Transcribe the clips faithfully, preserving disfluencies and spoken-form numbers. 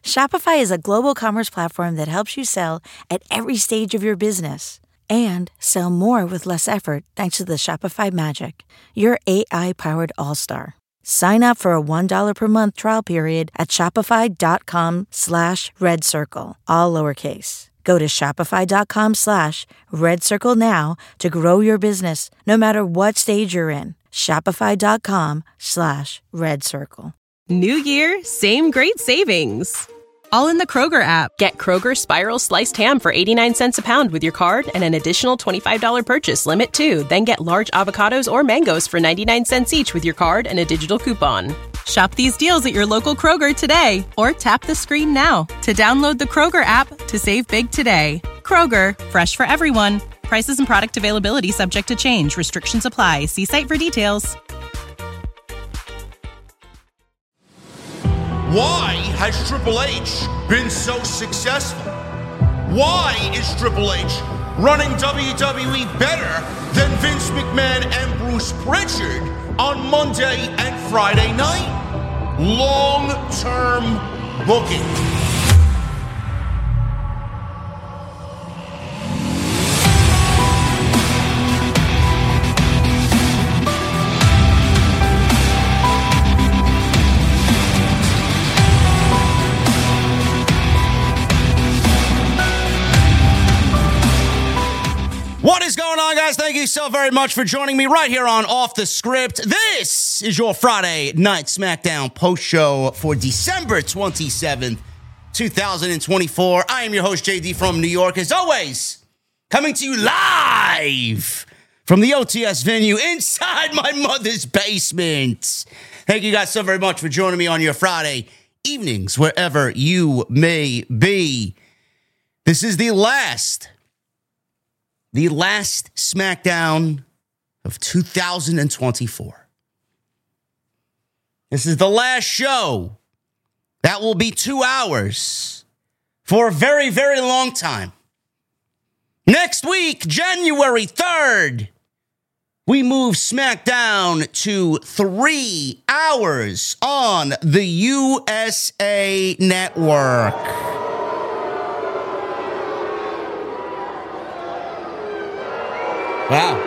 Shopify is a global commerce platform that helps you sell at every stage of your business and sell more with less effort thanks to the Shopify Magic, your A I-powered all-star. Sign up for a one dollar per month trial period at shopify.com slash red circle, all lowercase. Go to shopify.com slash red circle now to grow your business no matter what stage you're in. Shopify.com slash red circle. New year, same great savings. All in the Kroger app. Get Kroger Spiral Sliced Ham for eighty-nine cents a pound with your card and an additional twenty-five dollars purchase limit too. Then get large avocados or mangoes for ninety-nine cents each with your card and a digital coupon. Shop these deals at your local Kroger today or tap the screen now to download the Kroger app to save big today. Kroger, fresh for everyone. Prices and product availability subject to change. Restrictions apply. See site for details. Why has Triple H been so successful? Why is Triple H running W W E better than Vince McMahon and Bruce Pritchard on Monday and Friday night? Long-term booking. What is going on, guys? Thank you so very much for joining me right here on Off the Script. This is your Friday Night SmackDown post show for December twenty-seventh, twenty twenty-four. I am your host, J D from New York. As always, coming to you live from the O T S venue inside my mother's basement. Thank you guys so very much for joining me on your Friday evenings, wherever you may be. This is the last The last SmackDown of two thousand twenty-four. This is the last show that will be two hours for a very, very long time. Next week, January third, we move SmackDown to three hours on the U S A Network. Wow.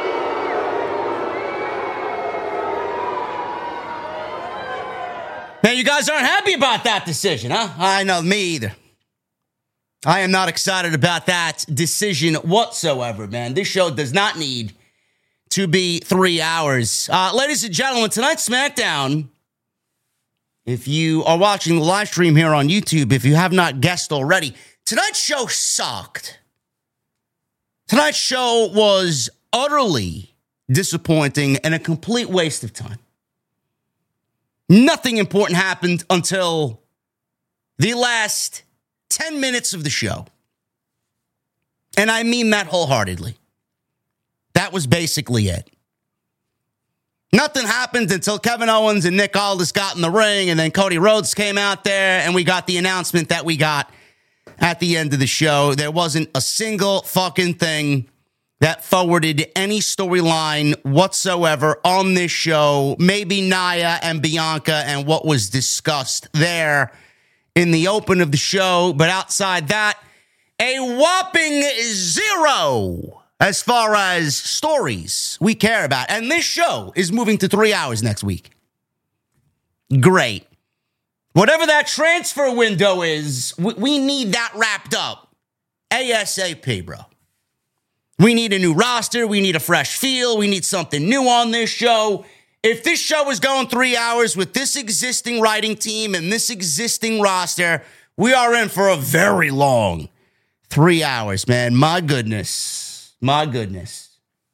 Now, you guys aren't happy about that decision, huh? I know, me either. I am not excited about that decision whatsoever, man. This show does not need to be three hours. Uh, ladies and gentlemen, tonight's SmackDown, if you are watching the live stream here on YouTube, if you have not guessed already, tonight's show sucked. Tonight's show was utterly disappointing and a complete waste of time. Nothing important happened until the last ten minutes of the show. And I mean that wholeheartedly. That was basically it. Nothing happened until Kevin Owens and Nick Aldis got in the ring, and then Cody Rhodes came out there, and we got the announcement that we got at the end of the show. There wasn't a single fucking thing that forwarded any storyline whatsoever on this show. Maybe Nia and Bianca and what was discussed there in the open of the show. But outside that, a whopping zero as far as stories we care about. And this show is moving to three hours next week. Great. Whatever that transfer window is, we, we need that wrapped up ASAP, bro. We need a new roster. We need a fresh feel. We need something new on this show. If this show is going three hours with this existing writing team and this existing roster, we are in for a very long three hours, man. My goodness. My goodness.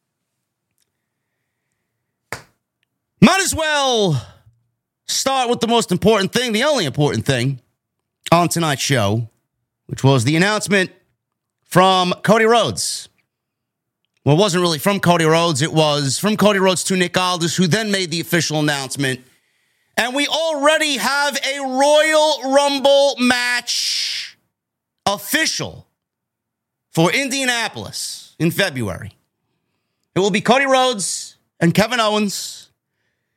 Might as well start with the most important thing, the only important thing on tonight's show, which was the announcement from Cody Rhodes. Well, it wasn't really from Cody Rhodes. It was from Cody Rhodes to Nick Aldis, who then made the official announcement. And we already have a Royal Rumble match official for Indianapolis in February. It will be Cody Rhodes and Kevin Owens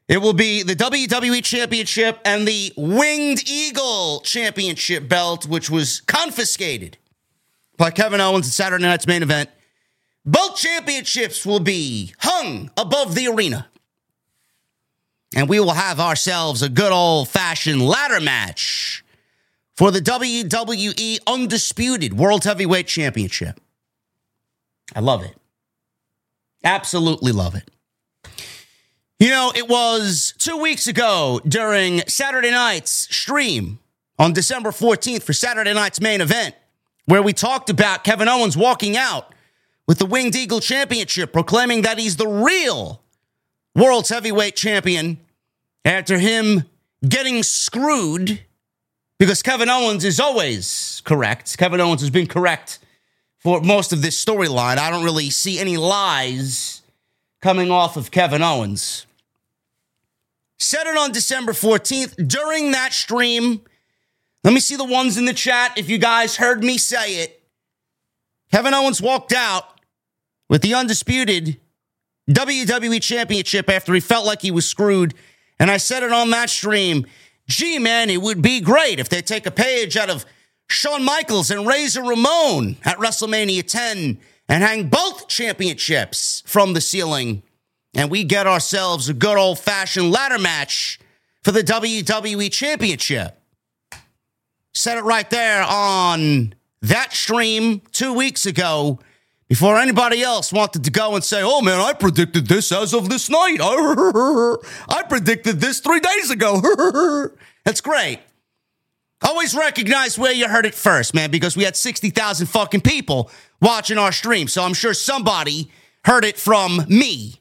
It will be the W W E Championship and the Winged Eagle Championship belt, which was confiscated by Kevin Owens at Saturday Night's Main Event. Both championships will be hung above the arena. And we will have ourselves a good old-fashioned ladder match for the W W E Undisputed World Heavyweight Championship. I love it. Absolutely love it. You know, it was two weeks ago during Saturday night's stream on December fourteenth for Saturday Night's Main Event where we talked about Kevin Owens walking out with the Winged Eagle Championship, proclaiming that he's the real World's Heavyweight Champion after him getting screwed because Kevin Owens is always correct. Kevin Owens has been correct for most of this storyline. I don't really see any lies coming off of Kevin Owens. Said it on December fourteenth during that stream. Let me see the ones in the chat if you guys heard me say it. Kevin Owens walked out with the undisputed W W E Championship after he felt like he was screwed. And I said it on that stream. Gee, man, it would be great if they take a page out of Shawn Michaels and Razor Ramon at WrestleMania ten and hang both championships from the ceiling. And we get ourselves a good old-fashioned ladder match for the W W E Championship. Said it right there on that stream two weeks ago before anybody else wanted to go and say, oh, man, I predicted this as of this night. I predicted this three days ago. That's great. Always recognize where you heard it first, man, because we had sixty thousand fucking people watching our stream. So I'm sure somebody heard it from me.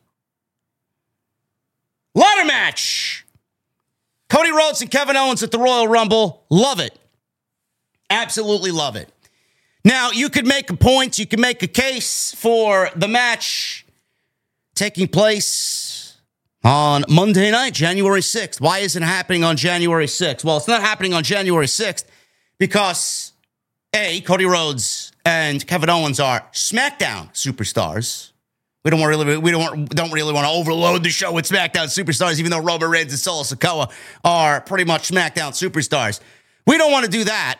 Ladder match. Cody Rhodes and Kevin Owens at the Royal Rumble. Love it. Absolutely love it. Now, you could make a point, you could make a case for the match taking place on Monday night, January sixth. Why isn't it happening on January sixth? Well, it's not happening on January sixth because, A, Cody Rhodes and Kevin Owens are SmackDown superstars. We don't really, we don't, don't really want to overload the show with SmackDown superstars, even though Roman Reigns and Solo Sikoa are pretty much SmackDown superstars. We don't want to do that.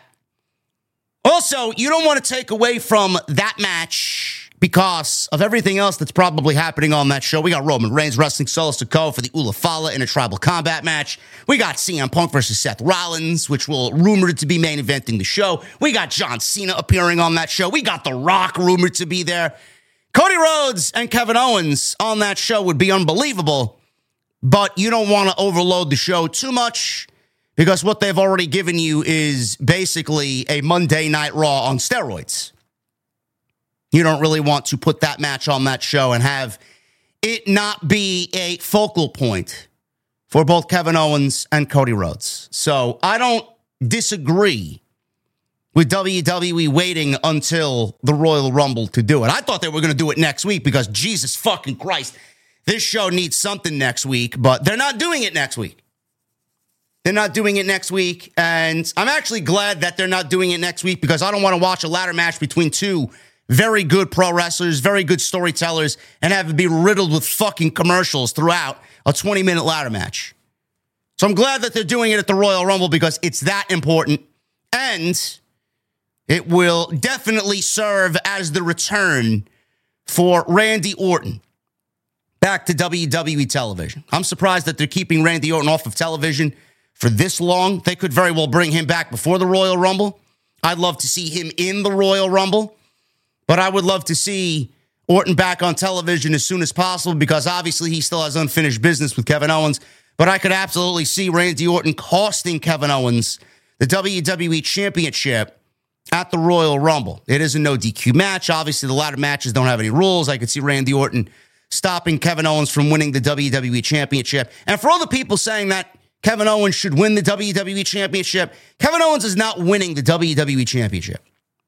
Also, you don't want to take away from that match because of everything else that's probably happening on that show. We got Roman Reigns wrestling Solo Sikoa for the Ula Fala in a tribal combat match. We got C M Punk versus Seth Rollins, which will rumored to be main eventing the show. We got John Cena appearing on that show. We got The Rock rumored to be there. Cody Rhodes and Kevin Owens on that show would be unbelievable, but you don't want to overload the show too much because what they've already given you is basically a Monday Night Raw on steroids. You don't really want to put that match on that show and have it not be a focal point for both Kevin Owens and Cody Rhodes. So I don't disagree with W W E waiting until the Royal Rumble to do it. I thought they were going to do it next week because Jesus fucking Christ, this show needs something next week, but they're not doing it next week. They're not doing it next week, and I'm actually glad that they're not doing it next week because I don't want to watch a ladder match between two very good pro wrestlers, very good storytellers, and have it be riddled with fucking commercials throughout a twenty-minute ladder match. So I'm glad that they're doing it at the Royal Rumble because it's that important, and it will definitely serve as the return for Randy Orton back to W W E television. I'm surprised that they're keeping Randy Orton off of television for this long. They could very well bring him back before the Royal Rumble. I'd love to see him in the Royal Rumble, but I would love to see Orton back on television as soon as possible because obviously he still has unfinished business with Kevin Owens, but I could absolutely see Randy Orton costing Kevin Owens the W W E Championship at the Royal Rumble. It is a no D Q match. Obviously, the ladder matches don't have any rules. I could see Randy Orton stopping Kevin Owens from winning the W W E Championship. And for all the people saying that Kevin Owens should win the W W E Championship, Kevin Owens is not winning the W W E Championship.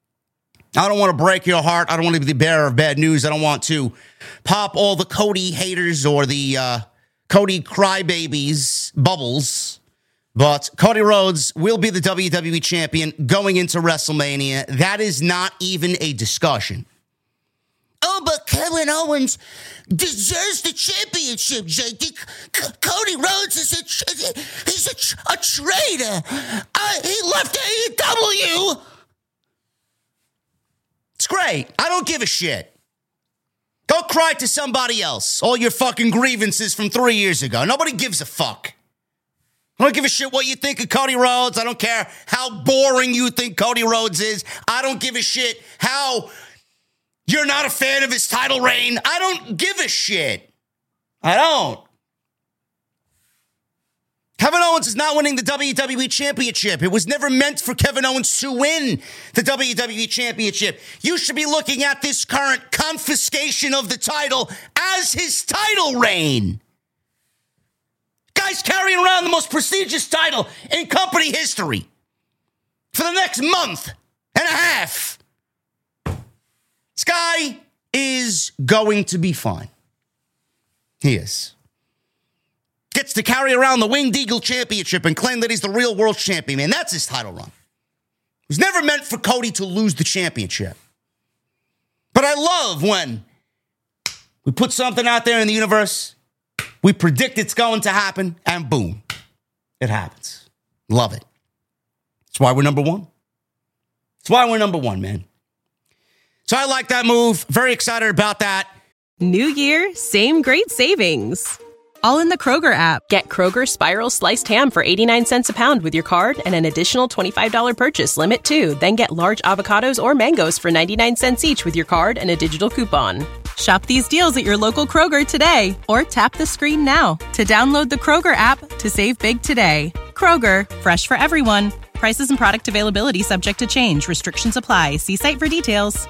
I don't want to break your heart. I don't want to be the bearer of bad news. I don't want to pop all the Cody haters or the uh, Cody crybabies bubbles. But Cody Rhodes will be the W W E champion going into WrestleMania. That is not even a discussion. oh, but Kevin Owens deserves the championship, J D. C- Cody Rhodes is a, he's a, a traitor. Uh, he left A E W. It's great. I don't give a shit. Go cry to somebody else. All your fucking grievances from three years ago. Nobody gives a fuck. I don't give a shit what you think of Cody Rhodes. I don't care how boring you think Cody Rhodes is. I don't give a shit how you're not a fan of his title reign. I don't give a shit. I don't. Kevin Owens is not winning the W W E Championship. It was never meant for Kevin Owens to win the W W E Championship. You should be looking at this current confiscation of the title as his title reign. Guy's carrying around the most prestigious title in company history for the next month and a half. This guy is going to be fine. He is. Gets to carry around the Winged Eagle Championship and claim that he's the real world champion. Man, that's his title run. It was never meant for Cody to lose the championship. But I love when we put something out there in the universe, we predict it's going to happen, and boom, it happens. Love it. That's why we're number one. That's why we're number one, man. So I like that move. Very excited about that. New year, same great savings. All in the Kroger app. Get Kroger Spiral Sliced Ham for eighty-nine cents a pound with your card and an additional twenty-five dollars purchase limit, too. Then get large avocados or mangoes for ninety-nine cents each with your card and a digital coupon. Shop these deals at your local Kroger today or tap the screen now to download the Kroger app to save big today. Kroger, fresh for everyone. Prices and product availability subject to change. Restrictions apply. See site for details.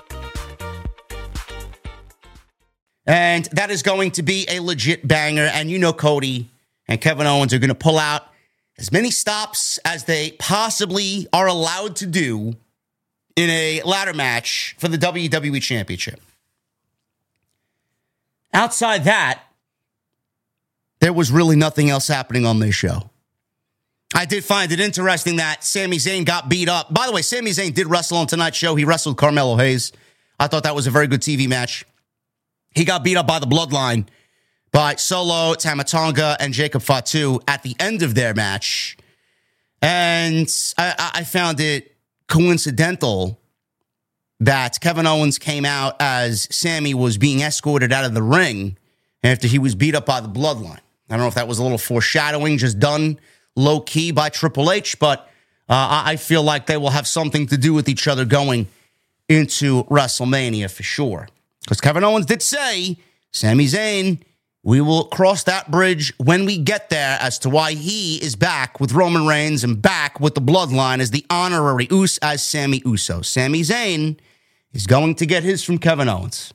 And that is going to be a legit banger. And you know Cody and Kevin Owens are going to pull out as many stops as they possibly are allowed to do in a ladder match for the W W E Championship. Outside that, there was really nothing else happening on this show. I did find it interesting that Sami Zayn got beat up. By the way, Sami Zayn did wrestle on tonight's show. He wrestled Carmelo Hayes. I thought that was a very good T V match. He got beat up by the Bloodline, by Solo, Tama Tonga, and Jacob Fatu at the end of their match. And I, I found it coincidental that Kevin Owens came out as Sami was being escorted out of the ring after he was beat up by the Bloodline. I don't know if that was a little foreshadowing, just done low-key by Triple H, but uh, I feel like they will have something to do with each other going into WrestleMania for sure. Because Kevin Owens did say, Sami Zayn, we will cross that bridge when we get there as to why he is back with Roman Reigns and back with the Bloodline as the honorary Uso as Sami Uso. Sami Zayn is going to get his from Kevin Owens.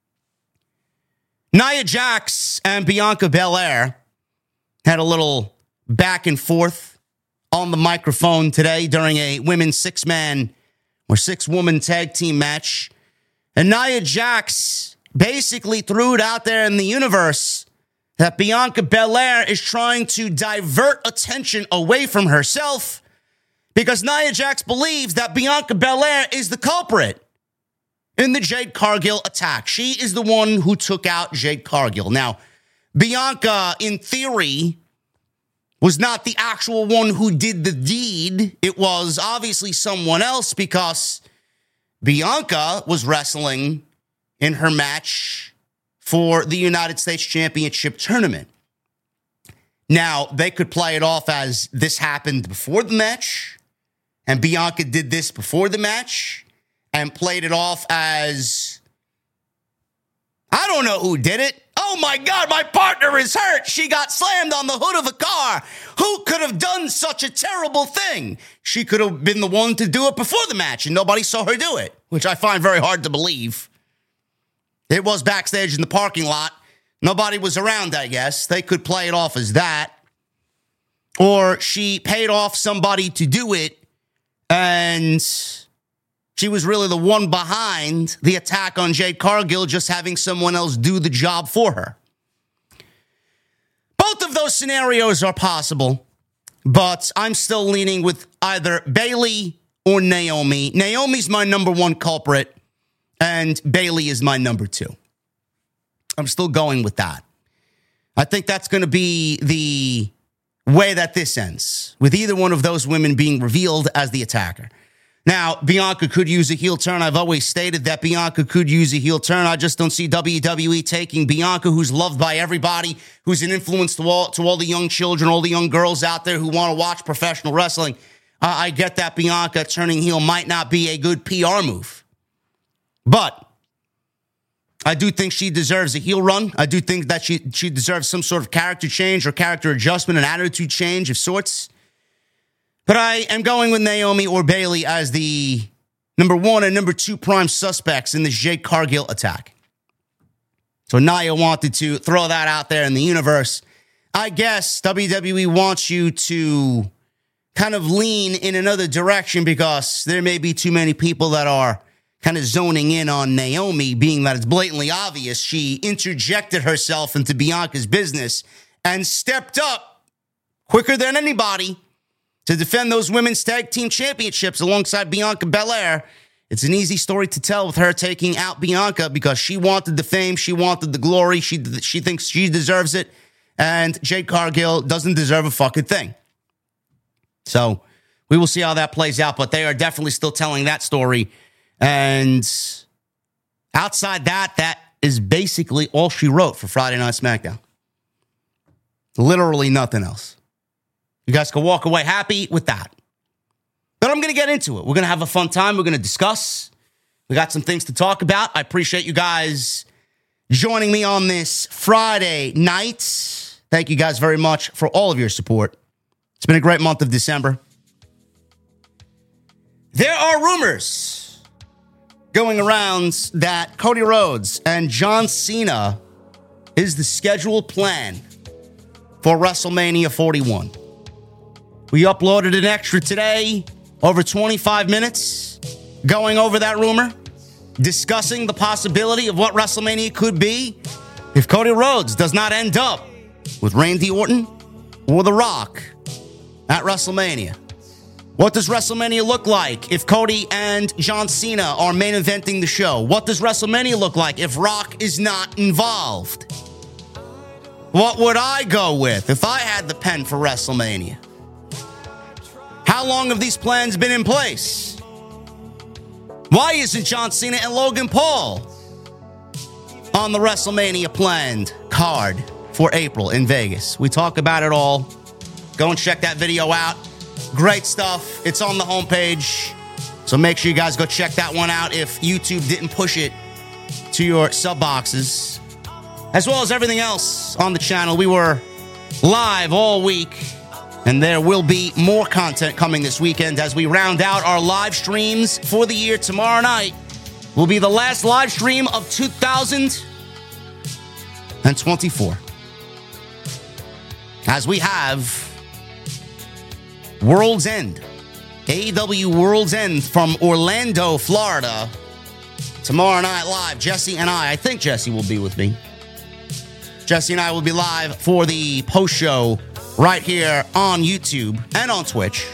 Nia Jax and Bianca Belair had a little back and forth on the microphone today during a women's six-man or six-woman tag team match. And Nia Jax basically threw it out there in the universe that Bianca Belair is trying to divert attention away from herself because Nia Jax believes that Bianca Belair is the culprit in the Jade Cargill attack. She is the one who took out Jade Cargill. Now, Bianca, in theory, was not the actual one who did the deed. It was obviously someone else because Bianca was wrestling in her match for the United States Championship tournament. Now, they could play it off as this happened before the match, and Bianca did this before the match, and played it off as, I don't know who did it. Oh my God, my partner is hurt. She got slammed on the hood of a car. Who could have done such a terrible thing? She could have been the one to do it before the match and nobody saw her do it, which I find very hard to believe. It was backstage in the parking lot. Nobody was around, I guess. They could play it off as that. Or she paid off somebody to do it and she was really the one behind the attack on Jade Cargill, just having someone else do the job for her. Both of those scenarios are possible, but I'm still leaning with either Bayley or Naomi. Naomi's my number one culprit, And Bayley is my number two. I'm still going with that. I think that's going to be the way that this ends, with either one of those women being revealed as the attacker. Now, Bianca could use a heel turn. I've always stated that Bianca could use a heel turn. I just don't see W W E taking Bianca, who's loved by everybody, who's an influence to all, to all the young children, all the young girls out there who want to watch professional wrestling. Uh, I get that Bianca turning heel might not be a good P R move. But I do think she deserves a heel run. I do think that she, she deserves some sort of character change or character adjustment, an attitude change of sorts. But I am going with Naomi or Bayley as the number one and number two prime suspects in this Jade Cargill attack. So Nia wanted to throw that out there in the universe. I guess W W E wants you to kind of lean in another direction because there may be too many people that are kind of zoning in on Naomi, being that it's blatantly obvious she interjected herself into Bianca's business and stepped up quicker than anybody to defend those women's tag team championships alongside Bianca Belair. It's an easy story to tell with her taking out Bianca because she wanted the fame, she wanted the glory, she she thinks she deserves it, and Jade Cargill doesn't deserve a fucking thing. So we will see how that plays out, but they are definitely still telling that story. And outside that, that is basically all she wrote for Friday Night SmackDown. Literally nothing else. You guys can walk away happy with that. But I'm going to get into it. We're going to have a fun time. We're going to discuss. We got some things to talk about. I appreciate you guys joining me on this Friday night. Thank you guys very much for all of your support. It's been a great month of December. There are rumors going around that Cody Rhodes and John Cena is the scheduled plan for WrestleMania forty-one. We uploaded an extra today, over twenty-five minutes, going over that rumor, discussing the possibility of what WrestleMania could be if Cody Rhodes does not end up with Randy Orton or The Rock at WrestleMania. What does WrestleMania look like if Cody and John Cena are main eventing the show? What does WrestleMania look like if Rock is not involved? What would I go with if I had the pen for WrestleMania? How long have these plans been in place? Why isn't John Cena and Logan Paul on the WrestleMania planned card for April in Vegas? We talk about it all. Go and check that video out. Great stuff. It's on the homepage. So make sure you guys go check that one out if YouTube didn't push it to your sub boxes. As well as everything else on the channel. We were live all week, and there will be more content coming this weekend as we round out our live streams for the year. Tomorrow night will be the last live stream of two thousand twenty-four. As we have World's End, A E W World's End from Orlando, Florida. Tomorrow night live, Jesse and I, I think Jesse will be with me. Jesse and I will be live for the post show right here on YouTube and on Twitch.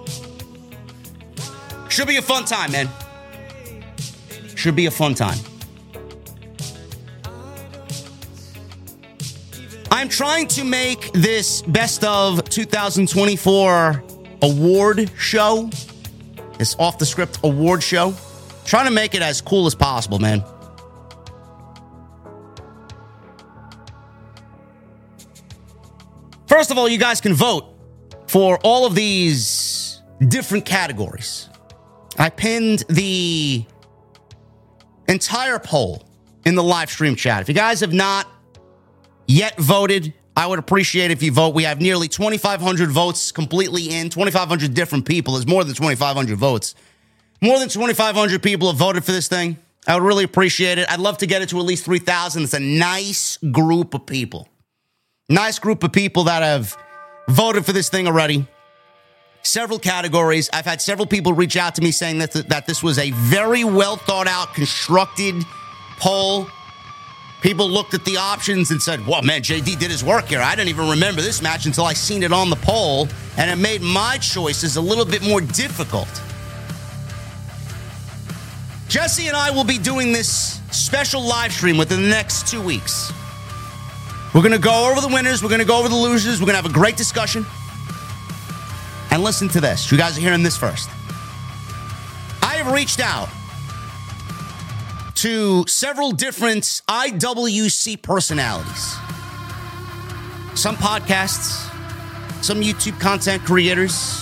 Should be a fun time, man. Should be a fun time. I'm trying to make this best of two thousand twenty-four award show, this off the script award show, trying to make it as cool as possible, man. First of all, you guys can vote for all of these different categories. I pinned the entire poll in the live stream chat. If you guys have not yet voted, I would appreciate if you vote. We have nearly twenty-five hundred votes completely in. twenty-five hundred different people is more than twenty-five hundred votes. More than twenty-five hundred people have voted for this thing. I would really appreciate it. I'd love to get it to at least three thousand. It's a nice group of people. Nice group of people that have voted for this thing already. Several categories. I've had several people reach out to me saying that, th- that this was a very well thought out, constructed poll. People looked at the options and said, well, man, J D did his work here. I didn't even remember this match until I seen it on the poll, and it made my choices a little bit more difficult. Jesse and I will be doing this special live stream within the next two weeks. We're going to go over the winners. We're going to go over the losers. We're going to have a great discussion. And listen to this. You guys are hearing this first. I have reached out to several different I W C personalities. Some podcasts, some YouTube content creators.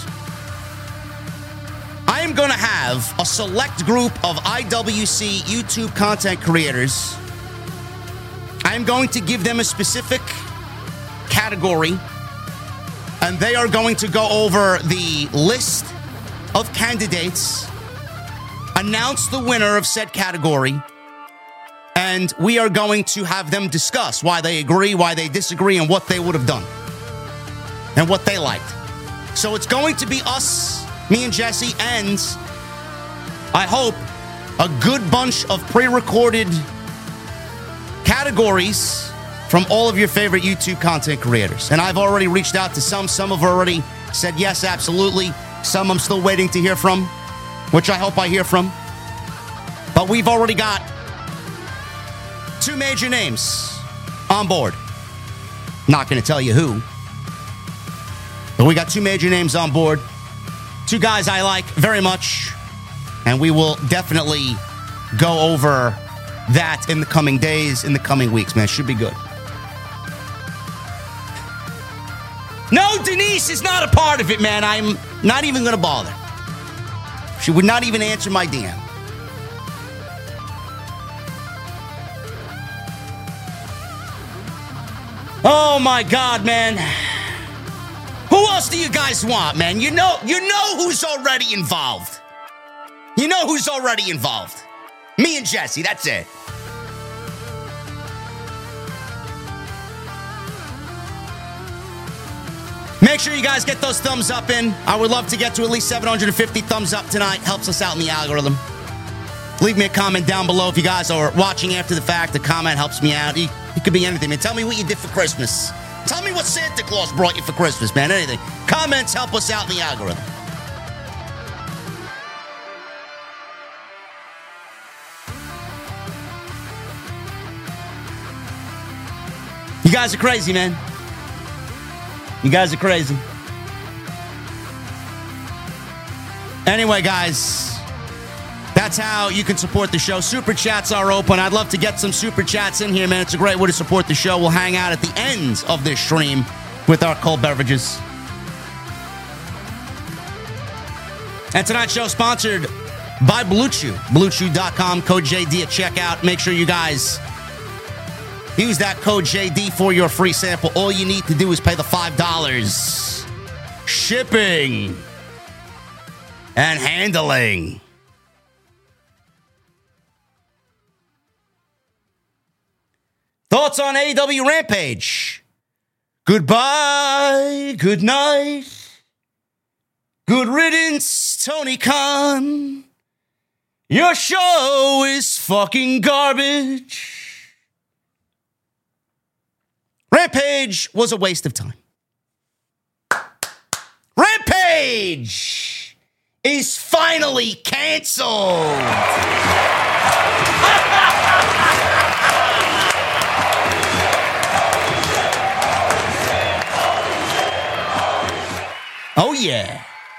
I am going to have a select group of I W C YouTube content creators. I am going to give them a specific category, and they are going to go over the list of candidates, announce the winner of said category, and we are going to have them discuss why they agree, why they disagree, and what they would have done, and what they liked. So it's going to be us, me and Jesse, and I hope a good bunch of pre-recorded categories from all of your favorite YouTube content creators. And I've already reached out to some. Some have already said yes, absolutely. Some I'm still waiting to hear from, which I hope I hear from. But we've already got two major names on board. Not going to tell you who, but we got two major names on board. Two guys I like very much, and we will definitely go over that in the coming days, in the coming weeks, man. Should be good. No, Denise is not a part of it, man. I'm not even going to bother. She would not even answer my D M. Oh, my God, man. Who else do you guys want, man? You know, you know who's already involved. You know who's already involved. Me and Jesse, that's it. Make sure you guys get those thumbs up in. I would love to get to at least seven hundred fifty thumbs up tonight. Helps us out in the algorithm. Leave me a comment down below if you guys are watching after the fact. A comment helps me out. It, it could be anything, man. Tell me what you did for Christmas. Tell me what Santa Claus brought you for Christmas, man. Anything. Comments help us out in the algorithm. You guys are crazy, man. You guys are crazy. Anyway, guys, that's how you can support the show. Super chats are open. I'd love to get some super chats in here, man. It's a great way to support the show. We'll hang out at the end of this stream with our cold beverages. And tonight's show sponsored by Blue Chew. Blue Chew dot com, code J D at checkout. Make sure you guys use that code J D for your free sample. All you need to do is pay the five dollars shipping and handling. Thoughts on A E W Rampage? Goodbye, good night, good riddance, Tony Khan. Your show is fucking garbage. Rampage was a waste of time. Rampage is finally canceled. Oh, yeah.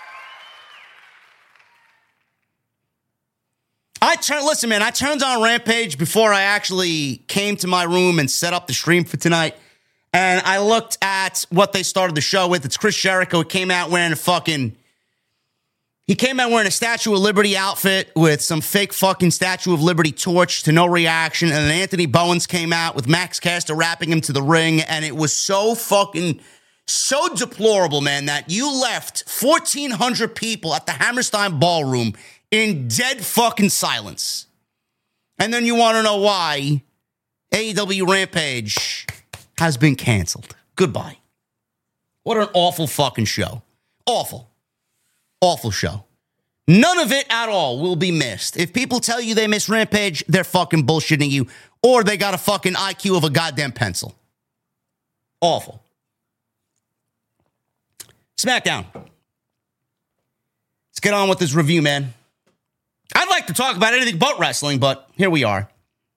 I turned, listen, man, I turned on Rampage before I actually came to my room and set up the stream for tonight. And I looked at what they started the show with. It's Chris Jericho. He came out wearing a fucking... He came out wearing a Statue of Liberty outfit with some fake fucking Statue of Liberty torch to no reaction. And then Anthony Bowens came out with Max Caster wrapping him to the ring. And it was so fucking... So deplorable, man, that you left fourteen hundred people at the Hammerstein Ballroom in dead fucking silence. And then you want to know why A E W Rampage has been canceled. Goodbye. What an awful fucking show. Awful. Awful show. None of it at all will be missed. If people tell you they miss Rampage, they're fucking bullshitting you, or they got a fucking I Q of a goddamn pencil. Awful. SmackDown. Let's get on with this review, man. I'd like like to talk about anything but wrestling, but here we are.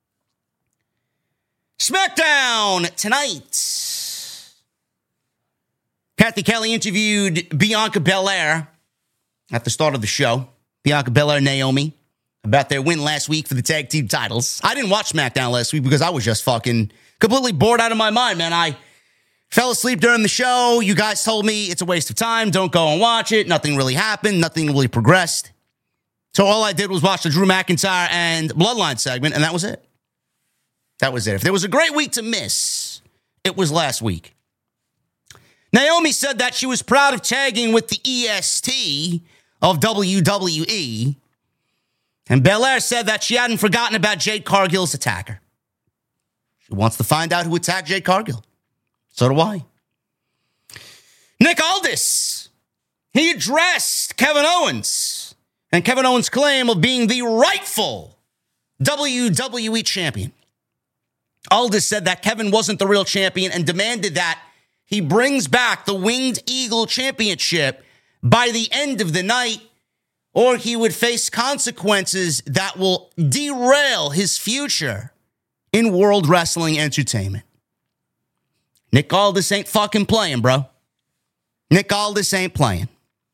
SmackDown tonight. Kathy Kelly interviewed Bianca Belair at the start of the show. Bianca Belair, Naomi, about their win last week for the tag team titles. I didn't watch SmackDown last week because I was just fucking completely bored out of my mind, man. I fell asleep during the show. You guys told me it's a waste of time. Don't go and watch it. Nothing really happened. Nothing really progressed. So all I did was watch the Drew McIntyre and Bloodline segment, and that was it. That was it. If there was a great week to miss, it was last week. Naomi said that she was proud of tagging with the E S T of W W E. And Belair said that she hadn't forgotten about Jade Cargill's attacker. She wants to find out who attacked Jade Cargill. So do I. Nick Aldis. He addressed Kevin Owens and Kevin Owens' claim of being the rightful W W E champion. Aldis said that Kevin wasn't the real champion and demanded that he brings back the Winged Eagle Championship by the end of the night, or he would face consequences that will derail his future in World Wrestling Entertainment. Nick Aldis ain't fucking playing, bro. Nick Aldis ain't playing.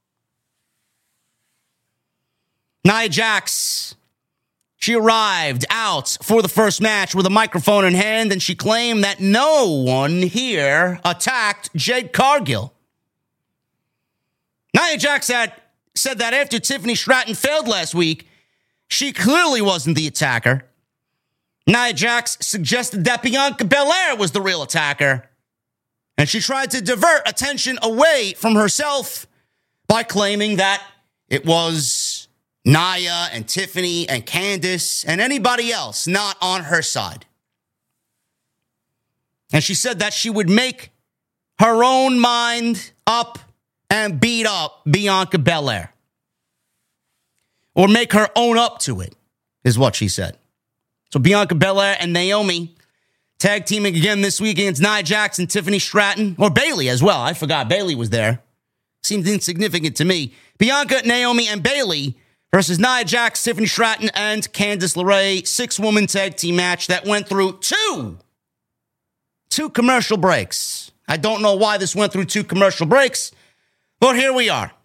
Nia Jax. She arrived out for the first match with a microphone in hand, and she claimed that no one here attacked Jade Cargill. Nia Jax had said that after Tiffany Stratton failed last week, she clearly wasn't the attacker. Nia Jax suggested that Bianca Belair was the real attacker, and she tried to divert attention away from herself by claiming that it was Nia and Tiffany and Candice and anybody else not on her side. And she said that she would make her own mind up and beat up Bianca Belair. Or make her own up to it, is what she said. So Bianca Belair and Naomi tag teaming again this week against Nia Jax and Tiffany Stratton. Or Bayley as well. I forgot Bayley was there. Seemed insignificant to me. Bianca, Naomi, and Bayley versus Nia Jax, Tiffany Stratton, and Candice LeRae. Six-woman tag team match that went through two, two commercial breaks. I don't know why this went through two commercial breaks, but here we are.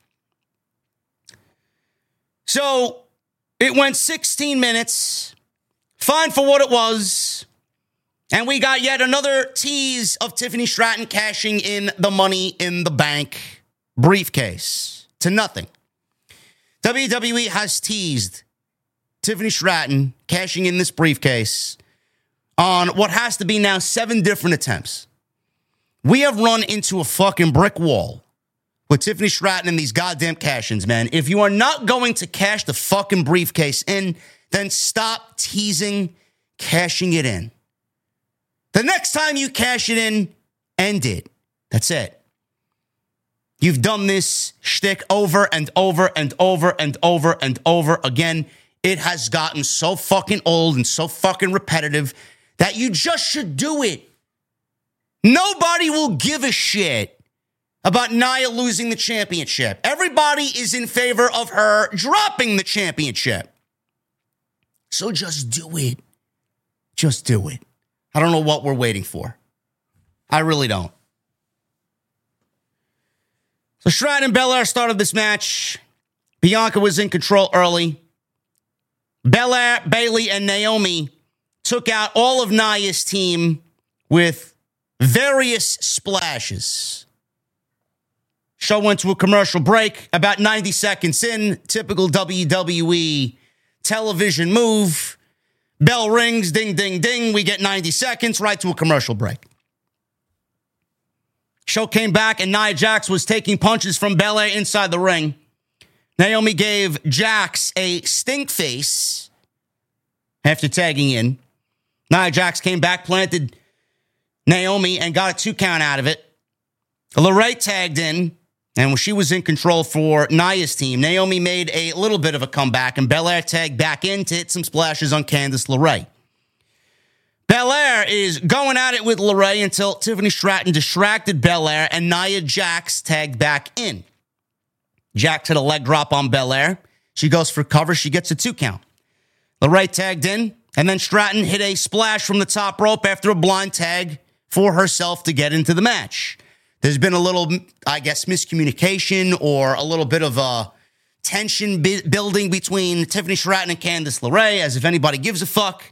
So it went sixteen minutes, fine for what it was, and we got yet another tease of Tiffany Stratton cashing in the Money in the Bank briefcase to nothing. W W E has teased Tiffany Stratton cashing in this briefcase on what has to be now seven different attempts. We have run into a fucking brick wall with Tiffany Stratton and these goddamn cash-ins, man. If you are not going to cash the fucking briefcase in, then stop teasing cashing it in. The next time you cash it in, end it. That's it. You've done this shtick over and over and over and over and over again. It has gotten so fucking old and so fucking repetitive that you just should do it. Nobody will give a shit about Nia losing the championship. Everybody is in favor of her dropping the championship. So just do it. Just do it. I don't know what we're waiting for. I really don't. So Stratton and Belair started this match. Bianca was in control early. Belair, Bayley, and Naomi took out all of Nia's team with various splashes. Show went to a commercial break. About ninety seconds in, typical W W E television move. Bell rings, ding, ding, ding. We get ninety seconds, right to a commercial break. Show came back, and Nia Jax was taking punches from Belair inside the ring. Naomi gave Jax a stink face after tagging in. Nia Jax came back, planted Naomi, and got a two count out of it. LeRae tagged in, and when she was in control for Nia's team, Naomi made a little bit of a comeback, and Belair tagged back in to hit some splashes on Candice LeRae. Belair is going at it with LeRae until Tiffany Stratton distracted Belair, and Nia Jax tagged back in. Jax had a leg drop on Belair. She goes for cover. She gets a two count. LeRae tagged in, and then Stratton hit a splash from the top rope after a blind tag for herself to get into the match. There's been a little, I guess, miscommunication or a little bit of a tension bi- building between Tiffany Stratton and Candice LeRae, as if anybody gives a fuck.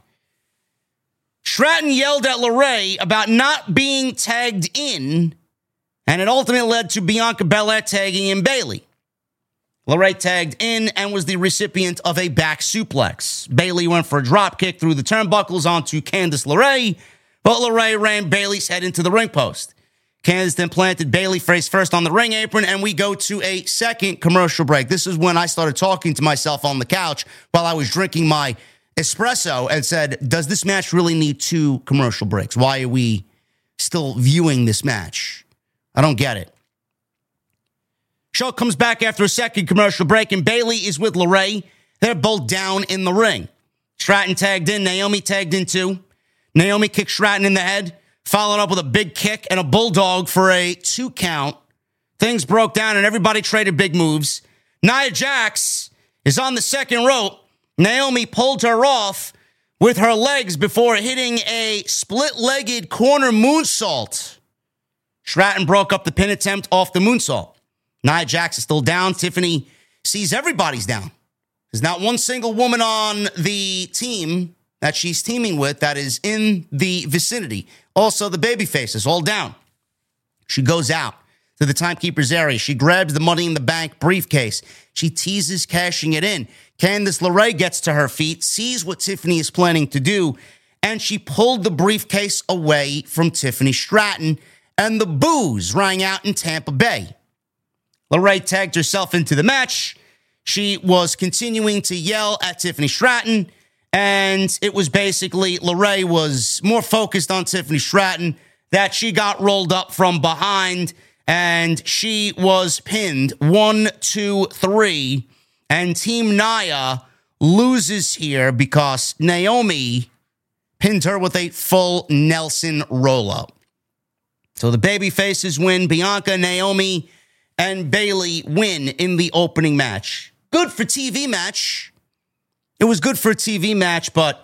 Stratton yelled at LeRae about not being tagged in, and it ultimately led to Bianca Belair tagging in Bayley. LeRae tagged in and was the recipient of a back suplex. Bayley went for a drop kick through the turnbuckles onto Candice LeRae, but LeRae ran Bayley's head into the ring post. Candice then planted Bayley face first on the ring apron, and we go to a second commercial break. This is when I started talking to myself on the couch while I was drinking my espresso and said, does this match really need two commercial breaks? Why are we still viewing this match? I don't get it. Show comes back after a second commercial break, and Bayley is with LeRae. They're both down in the ring. Stratton tagged in. Naomi tagged in too. Naomi kicked Stratton in the head, followed up with a big kick and a bulldog for a two count. Things broke down, and everybody traded big moves. Nia Jax is on the second rope. Naomi pulled her off with her legs before hitting a split-legged corner moonsault. Stratton broke up the pin attempt off the moonsault. Nia Jax is still down. Tiffany sees everybody's down. There's not one single woman on the team that she's teaming with that is in the vicinity. Also, the babyface is all down. She goes out to the timekeeper's area. She grabs the Money in the Bank briefcase. She teases cashing it in. Candice LeRae gets to her feet, sees what Tiffany is planning to do, and she pulled the briefcase away from Tiffany Stratton, and the boos rang out in Tampa Bay. LeRae tagged herself into the match. She was continuing to yell at Tiffany Stratton, and it was basically LeRae was more focused on Tiffany Stratton, that she got rolled up from behind, and she was pinned one, two, three, and Team Nia loses here because Naomi pinned her with a full Nelson roll-up. So the baby faces win. Bianca, Naomi, and Bayley win in the opening match. Good for T V match. It was good for a T V match, but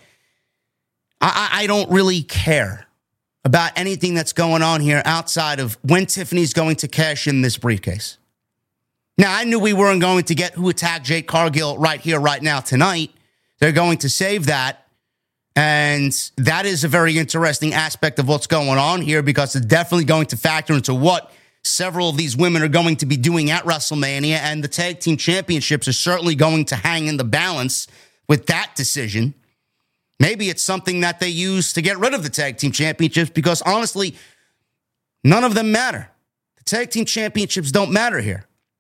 I, I don't really care about anything that's going on here outside of when Tiffany's going to cash in this briefcase. Now, I knew we weren't going to get Who Attacked Jade Cargill right here, right now, tonight. They're going to save that. And that is a very interesting aspect of what's going on here because it's definitely going to factor into what several of these women are going to be doing at WrestleMania. And the tag team championships are certainly going to hang in the balance with that decision. Maybe it's something that they use to get rid of the tag team championships because, honestly, none of them matter. The tag team championships don't matter here.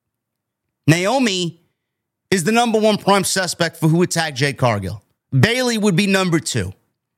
Naomi is the number one prime suspect for Who Attacked Jade Cargill. Bayley would be number two.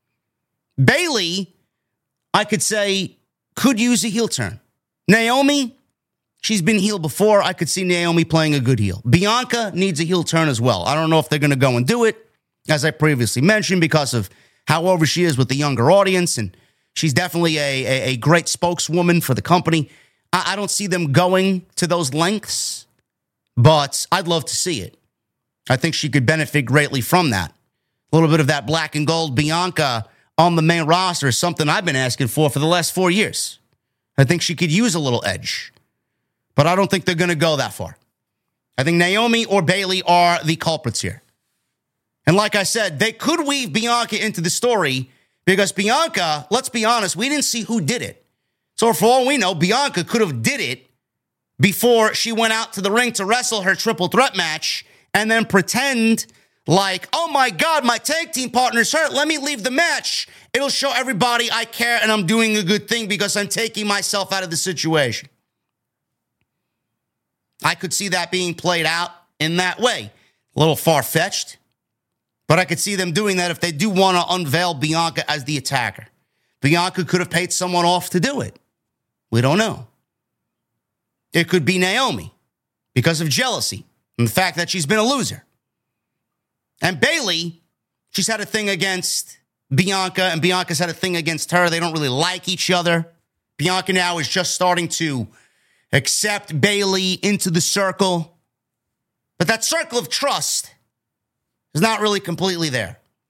Bayley, I could say, could use a heel turn. Naomi, she's been heel before. I could see Naomi playing a good heel. Bianca needs a heel turn as well. I don't know if they're going to go and do it, as I previously mentioned, because of how over she is with the younger audience, and she's definitely a, a, a great spokeswoman for the company. I, I don't see them going to those lengths, but I'd love to see it. I think she could benefit greatly from that. A little bit of that black and gold Bianca on the main roster is something I've been asking for for the last four years. I think she could use a little edge, but I don't think they're going to go that far. I think Naomi or Bayley are the culprits here. And like I said, they could weave Bianca into the story because Bianca, let's be honest, we didn't see who did it. So for all we know, Bianca could have did it before she went out to the ring to wrestle her triple threat match and then pretend like, oh my God, my tag team partner's hurt. Let me leave the match. It'll show everybody I care and I'm doing a good thing because I'm taking myself out of the situation. I could see that being played out in that way. A little far-fetched, but I could see them doing that if they do want to unveil Bianca as the attacker. Bianca could have paid someone off to do it. We don't know. It could be Naomi because of jealousy and the fact that she's been a loser. And Bayley, she's had a thing against Bianca, and Bianca's had a thing against her. They don't really like each other. Bianca now is just starting to accept Bayley into the circle. But that circle of trust is not really completely there.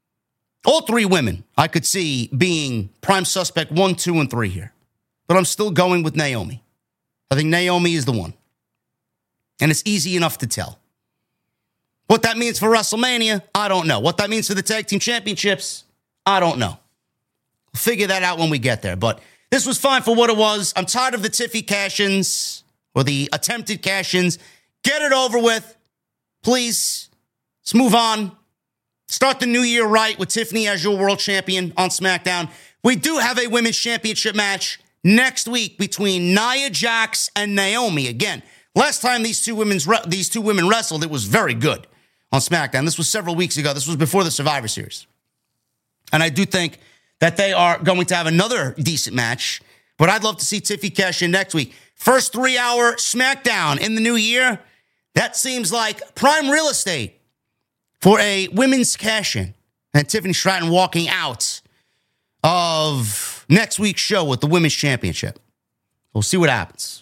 All three women I could see being prime suspect one, two, and three here. But I'm still going with Naomi. I think Naomi is the one. And it's easy enough to tell. What that means for WrestleMania, I don't know. What that means for the tag team championships, I don't know. We'll figure that out when we get there. But this was fine for what it was. I'm tired of the Tiffy cash-ins or the attempted cash-ins. Get it over with. Please. Let's move on. Start the new year right with Tiffany as your world champion on SmackDown. We do have a women's championship match next week between Nia Jax and Naomi. Again, last time these two women's these two women wrestled, it was very good on SmackDown. This was several weeks ago. This was before the Survivor Series. And I do think that they are going to have another decent match. But I'd love to see Tiffy cash in next week. First three-hour SmackDown in the new year. That seems like prime real estate for a women's cash-in. And Tiffany Stratton walking out of next week's show with the Women's Championship. We'll see what happens.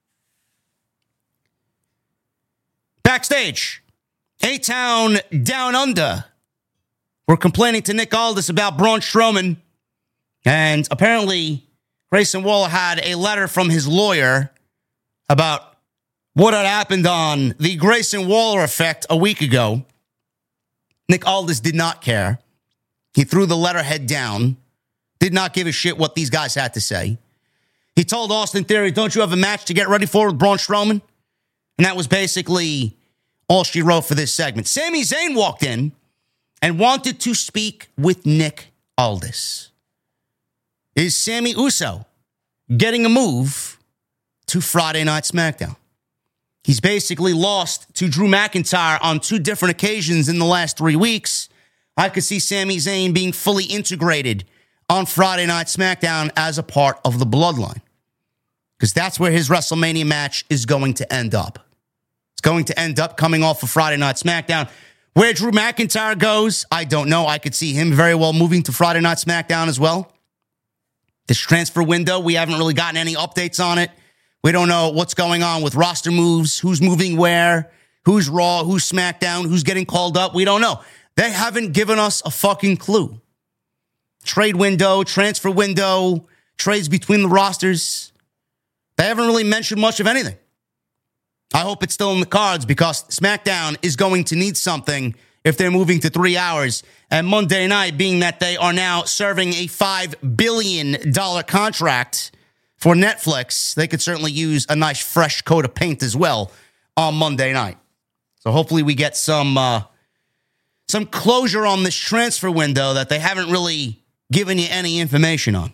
Backstage, A-Town Down Under. We're complaining to Nick Aldis about Braun Strowman. And apparently, Grayson Waller had a letter from his lawyer about what had happened on the Grayson Waller effect a week ago. Nick Aldis did not care. He threw the letterhead down. Did not give a shit what these guys had to say. He told Austin Theory, don't you have a match to get ready for with Braun Strowman? And that was basically all she wrote for this segment. Sami Zayn walked in and wanted to speak with Nick Aldis. Is Sami Uso getting a move to Friday Night SmackDown? He's basically lost to Drew McIntyre on two different occasions in the last three weeks. I could see Sami Zayn being fully integrated on Friday Night SmackDown as a part of the Bloodline. Because that's where his WrestleMania match is going to end up. It's going to end up coming off of Friday Night SmackDown. Where Drew McIntyre goes, I don't know. I could see him very well moving to Friday Night SmackDown as well. This transfer window, we haven't really gotten any updates on it. We don't know what's going on with roster moves, who's moving where, who's Raw, who's SmackDown, who's getting called up. We don't know. They haven't given us a fucking clue. Trade window, transfer window, trades between the rosters. They haven't really mentioned much of anything. I hope it's still in the cards because SmackDown is going to need something if they're moving to three hours. And Monday night, being that they are now serving a five billion dollars contract for Netflix, they could certainly use a nice fresh coat of paint as well on Monday night. So hopefully we get some uh, some closure on this transfer window that they haven't really given you any information on.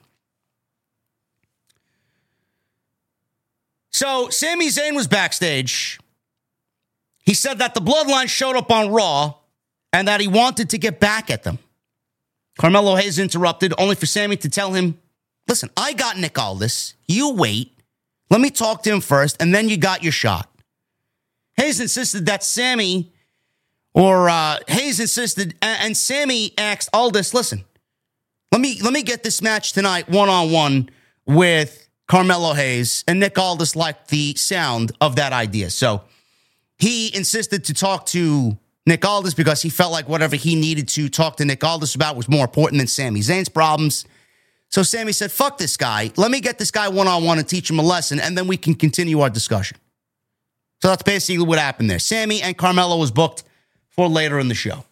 So Sami Zayn was backstage. He said that the Bloodline showed up on Raw and that he wanted to get back at them. Carmelo Hayes interrupted, only for Sami to tell him, listen, I got Nick Aldis. You wait. Let me talk to him first, and then you got your shot. Hayes insisted that Sami, or uh, Hayes insisted, and, and Sami asked Aldis, listen, let me, let me get this match tonight one-on-one with Carmelo Hayes, and Nick Aldis liked the sound of that idea. So he insisted to talk to Nick Aldis because he felt like whatever he needed to talk to Nick Aldis about was more important than Sami Zayn's problems. So Sami said, fuck this guy. Let me get this guy one-on-one and teach him a lesson, and then we can continue our discussion. So that's basically what happened there. Sami and Carmelo was booked for later in the show.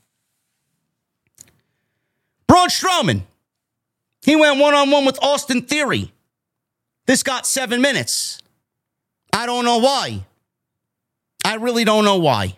Braun Strowman. He went one-on-one with Austin Theory. This got seven minutes. I don't know why. I really don't know why.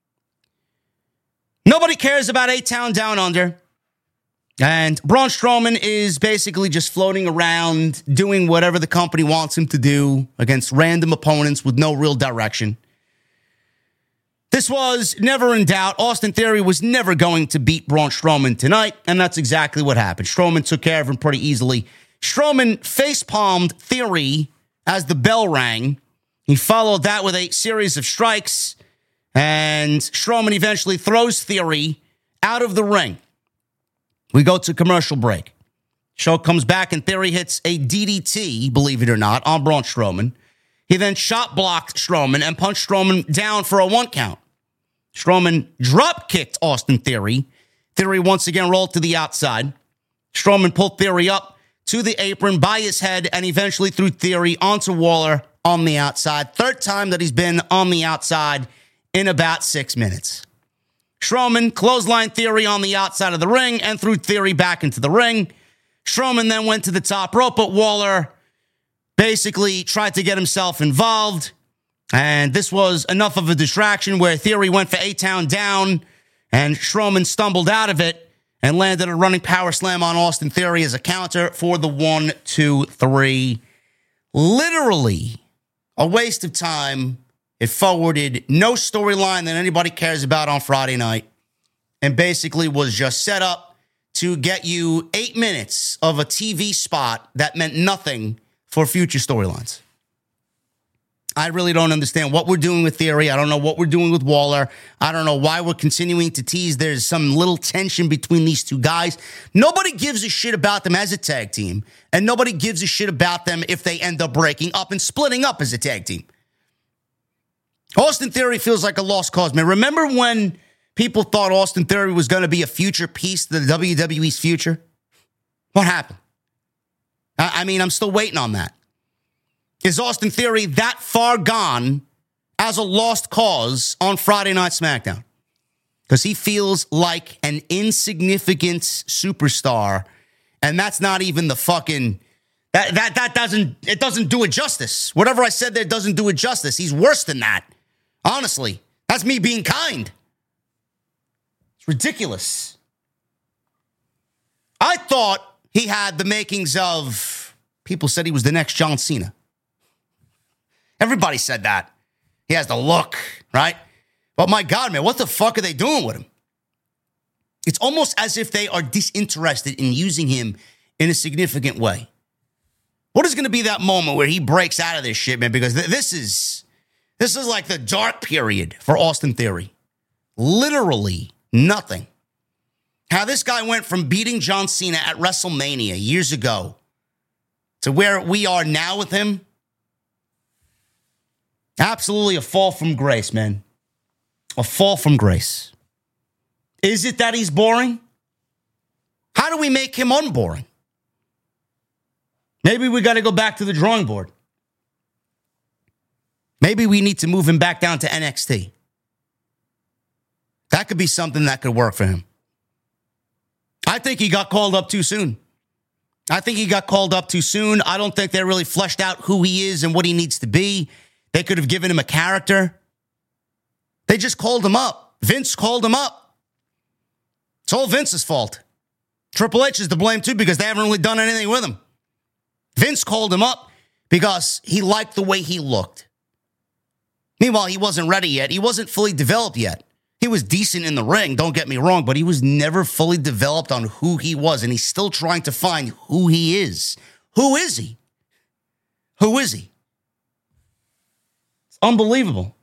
Nobody cares about A-Town Down Under. And Braun Strowman is basically just floating around, doing whatever the company wants him to do against random opponents with no real direction. This was never in doubt. Austin Theory was never going to beat Braun Strowman tonight, and that's exactly what happened. Strowman took care of him pretty easily. Strowman facepalmed Theory as the bell rang. He followed that with a series of strikes, and Strowman eventually throws Theory out of the ring. We go to commercial break. Show comes back, and Theory hits a D D T, believe it or not, on Braun Strowman. He then shot blocked Strowman and punched Strowman down for a one count. Strowman drop kicked Austin Theory, Theory once again rolled to the outside. Strowman pulled Theory up to the apron by his head and eventually threw Theory onto Waller on the outside. Third time that he's been on the outside in about six minutes. Strowman clotheslined Theory on the outside of the ring and threw Theory back into the ring. Strowman then went to the top rope, but Waller basically tried to get himself involved. And this was enough of a distraction where Theory went for A-Town down and Strowman stumbled out of it and landed a running power slam on Austin Theory as a counter for the one, two, three. Literally a waste of time. It forwarded no storyline that anybody cares about on Friday night and basically was just set up to get you eight minutes of a T V spot that meant nothing for future storylines. I really don't understand what we're doing with Theory. I don't know what we're doing with Waller. I don't know why we're continuing to tease there's some little tension between these two guys. Nobody gives a shit about them as a tag team, and nobody gives a shit about them if they end up breaking up and splitting up as a tag team. Austin Theory feels like a lost cause, man. Remember when people thought Austin Theory was going to be a future piece to the W W E's future? What happened? I mean, I'm still waiting on that. Is Austin Theory that far gone as a lost cause on Friday Night SmackDown? Because he feels like an insignificant superstar, and that's not even the fucking that that that doesn't it doesn't do it justice. Whatever I said there doesn't do it justice. He's worse than that. Honestly, that's me being kind. It's ridiculous. I thought he had the makings of, people said he was the next John Cena. Everybody said that. He has the look, right? But my God, man, what the fuck are they doing with him? It's almost as if they are disinterested in using him in a significant way. What is going to be that moment where he breaks out of this shit, man? Because th- this is this is like the dark period for Austin Theory. Literally nothing. How this guy went from beating John Cena at WrestleMania years ago to where we are now with him. Absolutely a fall from grace, man. A fall from grace. Is it that he's boring? How do we make him unboring? Maybe we got to go back to the drawing board. Maybe we need to move him back down to N X T. That could be something that could work for him. I think he got called up too soon. I think he got called up too soon. I don't think they really fleshed out who he is and what he needs to be. They could have given him a character. They just called him up. Vince called him up. It's all Vince's fault. Triple H is to blame too because they haven't really done anything with him. Vince called him up because he liked the way he looked. Meanwhile, he wasn't ready yet. He wasn't fully developed yet. He was decent in the ring, don't get me wrong, but he was never fully developed on who he was, and he's still trying to find who he is. Who is he? Who is he? It's unbelievable.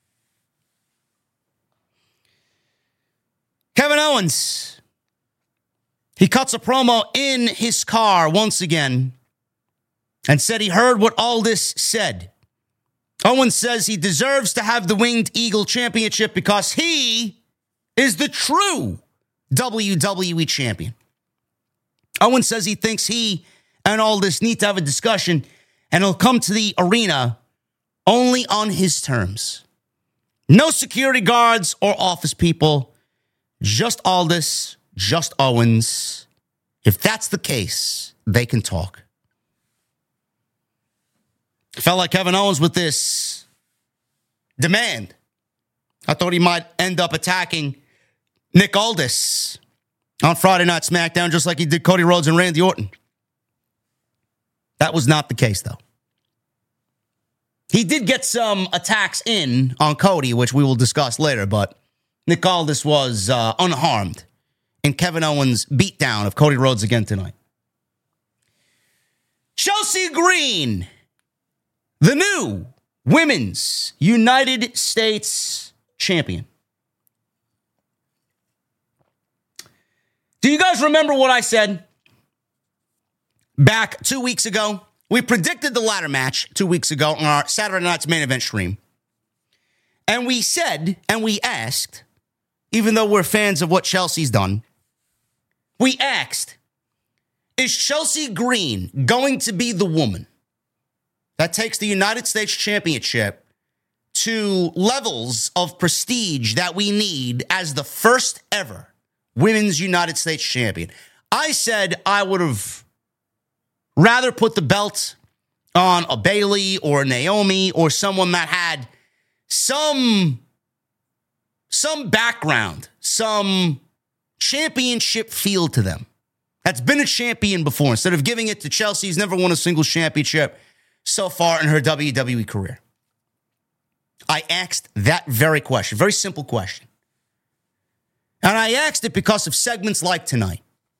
Kevin Owens. He cuts a promo in his car once again and said he heard what Aldis said. Owens says he deserves to have the Winged Eagle Championship because he is the true W W E champion. Owens says he thinks he and Aldis need to have a discussion and he'll come to the arena only on his terms. No security guards or office people, just Aldis, just Owens. If that's the case, they can talk. Felt like Kevin Owens with this demand. I thought he might end up attacking Nick Aldis on Friday Night SmackDown, just like he did Cody Rhodes and Randy Orton. That was not the case, though. He did get some attacks in on Cody, which we will discuss later, but Nick Aldis was uh, unharmed in Kevin Owens' beatdown of Cody Rhodes again tonight. Chelsea Green, the new Women's United States Champion. Do you guys remember what I said back two weeks ago? We predicted the ladder match two weeks ago on our Saturday Night's Main Event stream. And we said, and we asked, even though we're fans of what Chelsea's done, We asked, is Chelsea Green going to be the woman that takes the United States Championship to levels of prestige that we need as the first ever Women's United States Champion? I said I would have rather put the belt on a Bayley or a Naomi or someone that had some, some background, some championship feel to them. That's been a champion before. Instead of giving it to Chelsea, who's never won a single championship so far in her W W E career. I asked that very question, very simple question. And I asked it because of segments like tonight.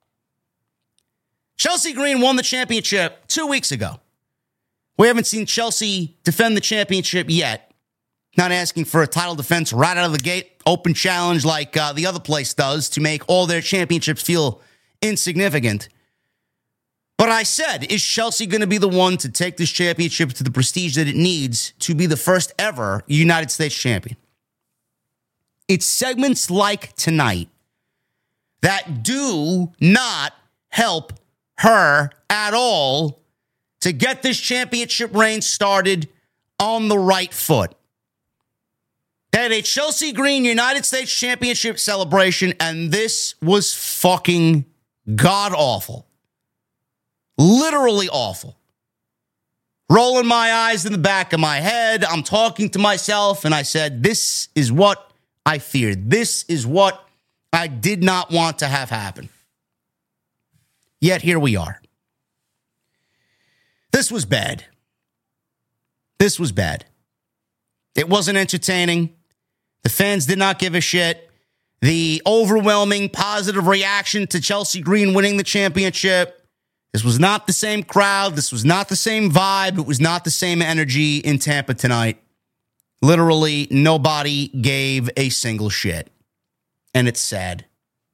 Chelsea Green won the championship two weeks ago. We haven't seen Chelsea defend the championship yet. Not asking for a title defense right out of the gate. Open challenge like uh, the other place does to make all their championships feel insignificant. But I said, is Chelsea going to be the one to take this championship to the prestige that it needs to be the first ever United States champion? It's segments like tonight that do not help her at all to get this championship reign started on the right foot. They had a Chelsea Green United States Championship celebration, and this was fucking god-awful. Literally awful. Rolling my eyes in the back of my head, I'm talking to myself, and I said, this is what I feared. This is what I did not want to have happen. Yet here we are. This was bad. This was bad. It wasn't entertaining. The fans did not give a shit. The overwhelming positive reaction to Chelsea Green winning the championship. This was not the same crowd. This was not the same vibe. It was not the same energy in Tampa tonight. Literally, nobody gave a single shit. And it's sad.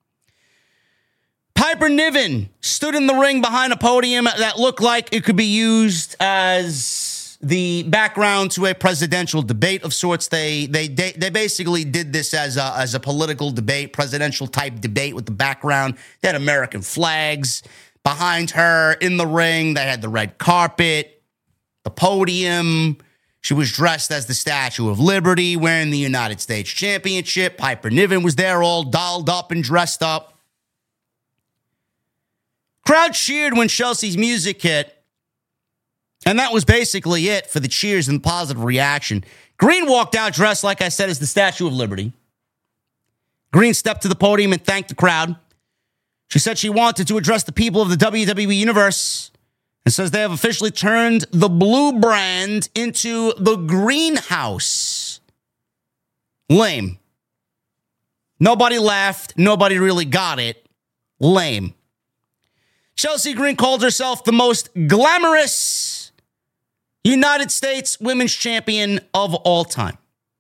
Piper Niven stood in the ring behind a podium that looked like it could be used as the background to a presidential debate of sorts. They they they, they basically did this as a, as a political debate, presidential type debate with the background. They had American flags behind her in the ring. They had the red carpet, the podium. She was dressed as the Statue of Liberty, wearing the United States Championship. Piper Niven was there all dolled up and dressed up. Crowd cheered when Chelsea's music hit. And that was basically it for the cheers and the positive reaction. Green walked out dressed, like I said, as the Statue of Liberty. Green stepped to the podium and thanked the crowd. She said she wanted to address the people of the W W E Universe and says they have officially turned the blue brand into the greenhouse. Lame. Nobody laughed. Nobody really got it. Lame. Chelsea Green called herself the most glamorous United States Women's Champion of all time.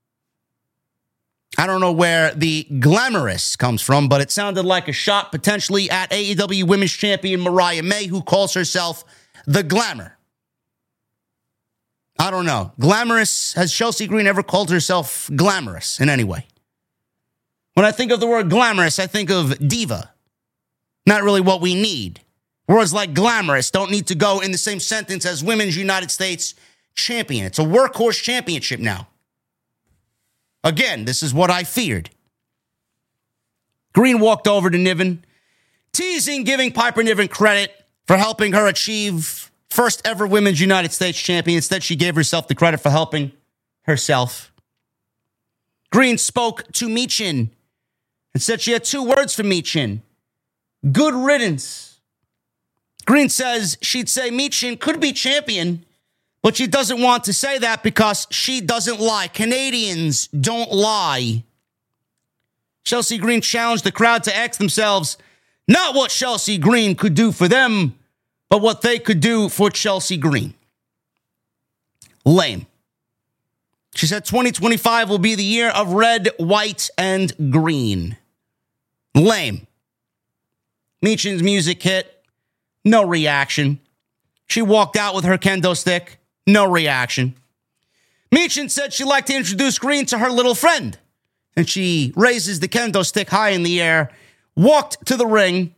I don't know where the glamorous comes from, but it sounded like a shot potentially at A E W Women's Champion Mariah May, who calls herself the Glamour. I don't know. Glamorous, has Chelsea Green ever called herself glamorous in any way? When I think of the word glamorous, I think of diva. Not really what we need. Words like glamorous don't need to go in the same sentence as Women's United States Champion. It's a workhorse championship now. Again, this is what I feared. Green walked over to Niven, teasing, giving Piper Niven credit for helping her achieve first ever Women's United States Champion. Instead, she gave herself the credit for helping herself. Green spoke to Michin and said she had two words for Michin. Good riddance. Green says she'd say Michin could be champion, but she doesn't want to say that because she doesn't lie. Canadians don't lie. Chelsea Green challenged the crowd to ask themselves not what Chelsea Green could do for them, but what they could do for Chelsea Green. Lame. She said twenty twenty-five will be the year of red, white, and green. Lame. Michin's music hit. No reaction. She walked out with her kendo stick. No reaction. Michin said she'd like to introduce Green to her little friend. And she raises the kendo stick high in the air, walked to the ring,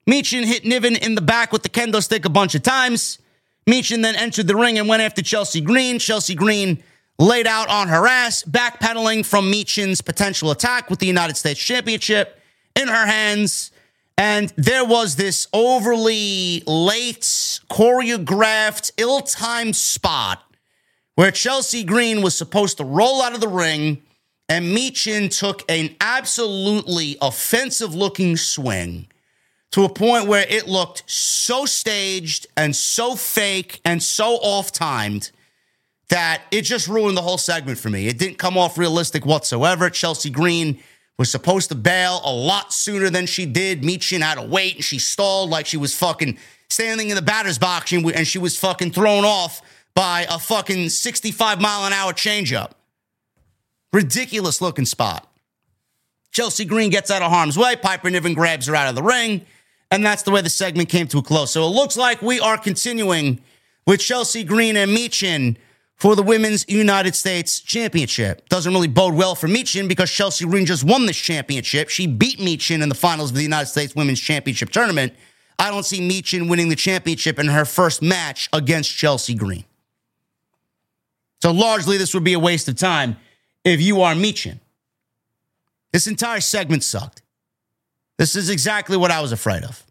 Michin hit Niven in the back with the kendo stick a bunch of times. Michin then entered the ring and went after Chelsea Green. Chelsea Green laid out on her ass, backpedaling from Michin's potential attack with the United States Championship in her hands. And there was this overly late, choreographed, ill-timed spot where Chelsea Green was supposed to roll out of the ring, and Michin took an absolutely offensive-looking swing to a point where it looked so staged and so fake and so off-timed that it just ruined the whole segment for me. It didn't come off realistic whatsoever. Chelsea Green was supposed to bail a lot sooner than she did. Michin had to wait, and she stalled like she was fucking standing in the batter's box, and she was fucking thrown off by a fucking sixty-five mile an hour changeup. Ridiculous looking spot. Chelsea Green gets out of harm's way. Piper Niven grabs her out of the ring. And that's the way the segment came to a close. So it looks like we are continuing with Chelsea Green and Michin for the Women's United States Championship. Doesn't really bode well for Michin because Chelsea Green just won this championship. She beat Michin in the finals of the United States Women's Championship Tournament. I don't see Michin winning the championship in her first match against Chelsea Green. So largely this would be a waste of time if you are Michin. This entire segment sucked. This is exactly what I was afraid of.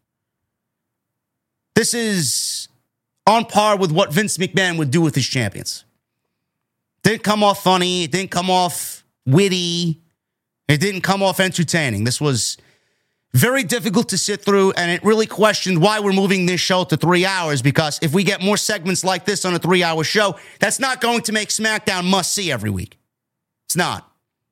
This is on par with what Vince McMahon would do with his champions. Didn't come off funny. It didn't come off witty. It didn't come off entertaining. This was very difficult to sit through, and it really questioned why we're moving this show to three hours, because if we get more segments like this on a three-hour show, that's not going to make SmackDown must-see every week. It's not.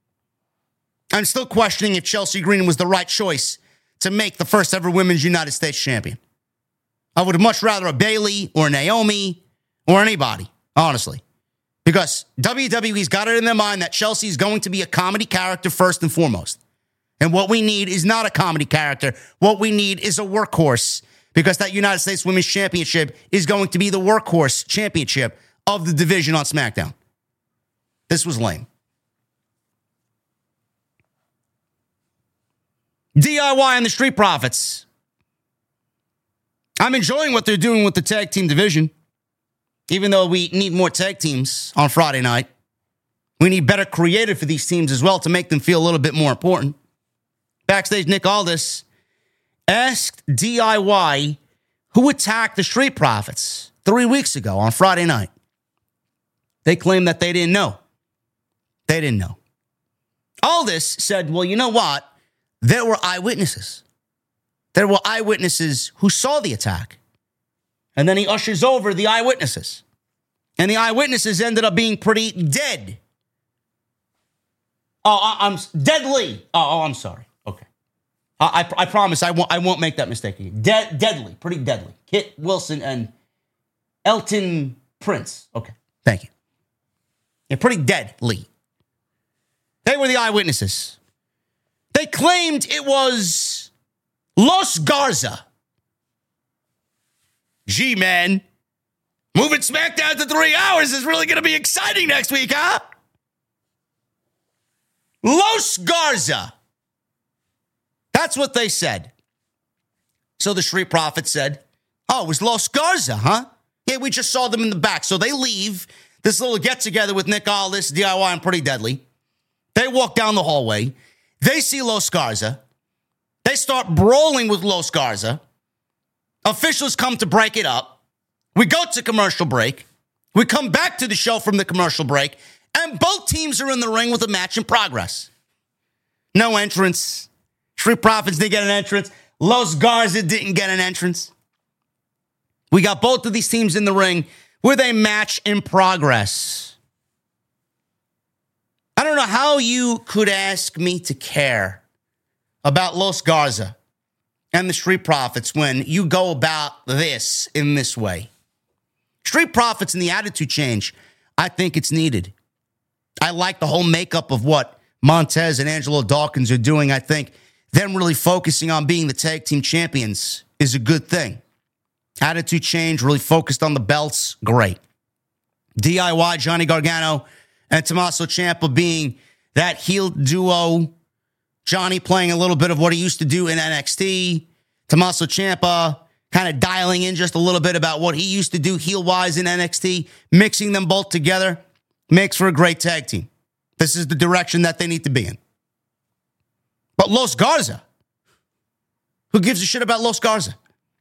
I'm still questioning if Chelsea Green was the right choice to make the first ever Women's United States Champion. I would have much rather a Bayley or Naomi or anybody, honestly. Because W W E's got it in their mind that Chelsea is going to be a comedy character first and foremost. And what we need is not a comedy character. What we need is a workhorse, because that United States Women's Championship is going to be the workhorse championship of the division on SmackDown. This was lame. D I Y and the Street Profits. I'm enjoying what they're doing with the tag team division. Even though we need more tag teams on Friday night, we need better creative for these teams as well to make them feel a little bit more important. Backstage, Nick Aldis asked D I Y who attacked the Street Profits three weeks ago on Friday night. They claimed that they didn't know. They didn't know. Aldis said, well, you know what? There were eyewitnesses. There were eyewitnesses who saw the attack. And then he ushers over the eyewitnesses. And the eyewitnesses ended up being pretty dead. Oh, I, I'm deadly. Oh, oh, I'm sorry. Okay. I, I, I promise I won't, I won't make that mistake again. De- deadly. Pretty deadly. Kit Wilson and Elton Prince. Okay. Thank you. Yeah, pretty deadly. They were the eyewitnesses. They claimed it was Los Garza. Gee, man, moving SmackDown to three hours is really going to be exciting next week, huh? Los Garza. That's what they said. So the Street Profits said, oh, it was Los Garza, huh? Yeah, we just saw them in the back. So they leave this little get-together with Nick Aldis, D I Y, and Pretty Deadly. They walk down the hallway. They see Los Garza. They start brawling with Los Garza. Officials come to break it up. We go to commercial break. We come back to the show from the commercial break, and both teams are in the ring with a match in progress. No entrance. Street Profits didn't get an entrance. Los Garza didn't get an entrance. We got both of these teams in the ring with a match in progress. I don't know how you could ask me to care about Los Garza and the Street Profits when you go about this in this way. Street Profits and the attitude change, I think it's needed. I like the whole makeup of what Montez and Angelo Dawkins are doing. I think them really focusing on being the tag team champions is a good thing. Attitude change, really focused on the belts, great. D I Y, Johnny Gargano, and Tommaso Ciampa being that heel duo. Johnny playing a little bit of what he used to do in N X T. Tommaso Ciampa kind of dialing in just a little bit about what he used to do heel-wise in N X T, mixing them both together, makes for a great tag team. This is the direction that they need to be in. But Los Garza, who gives a shit about Los Garza?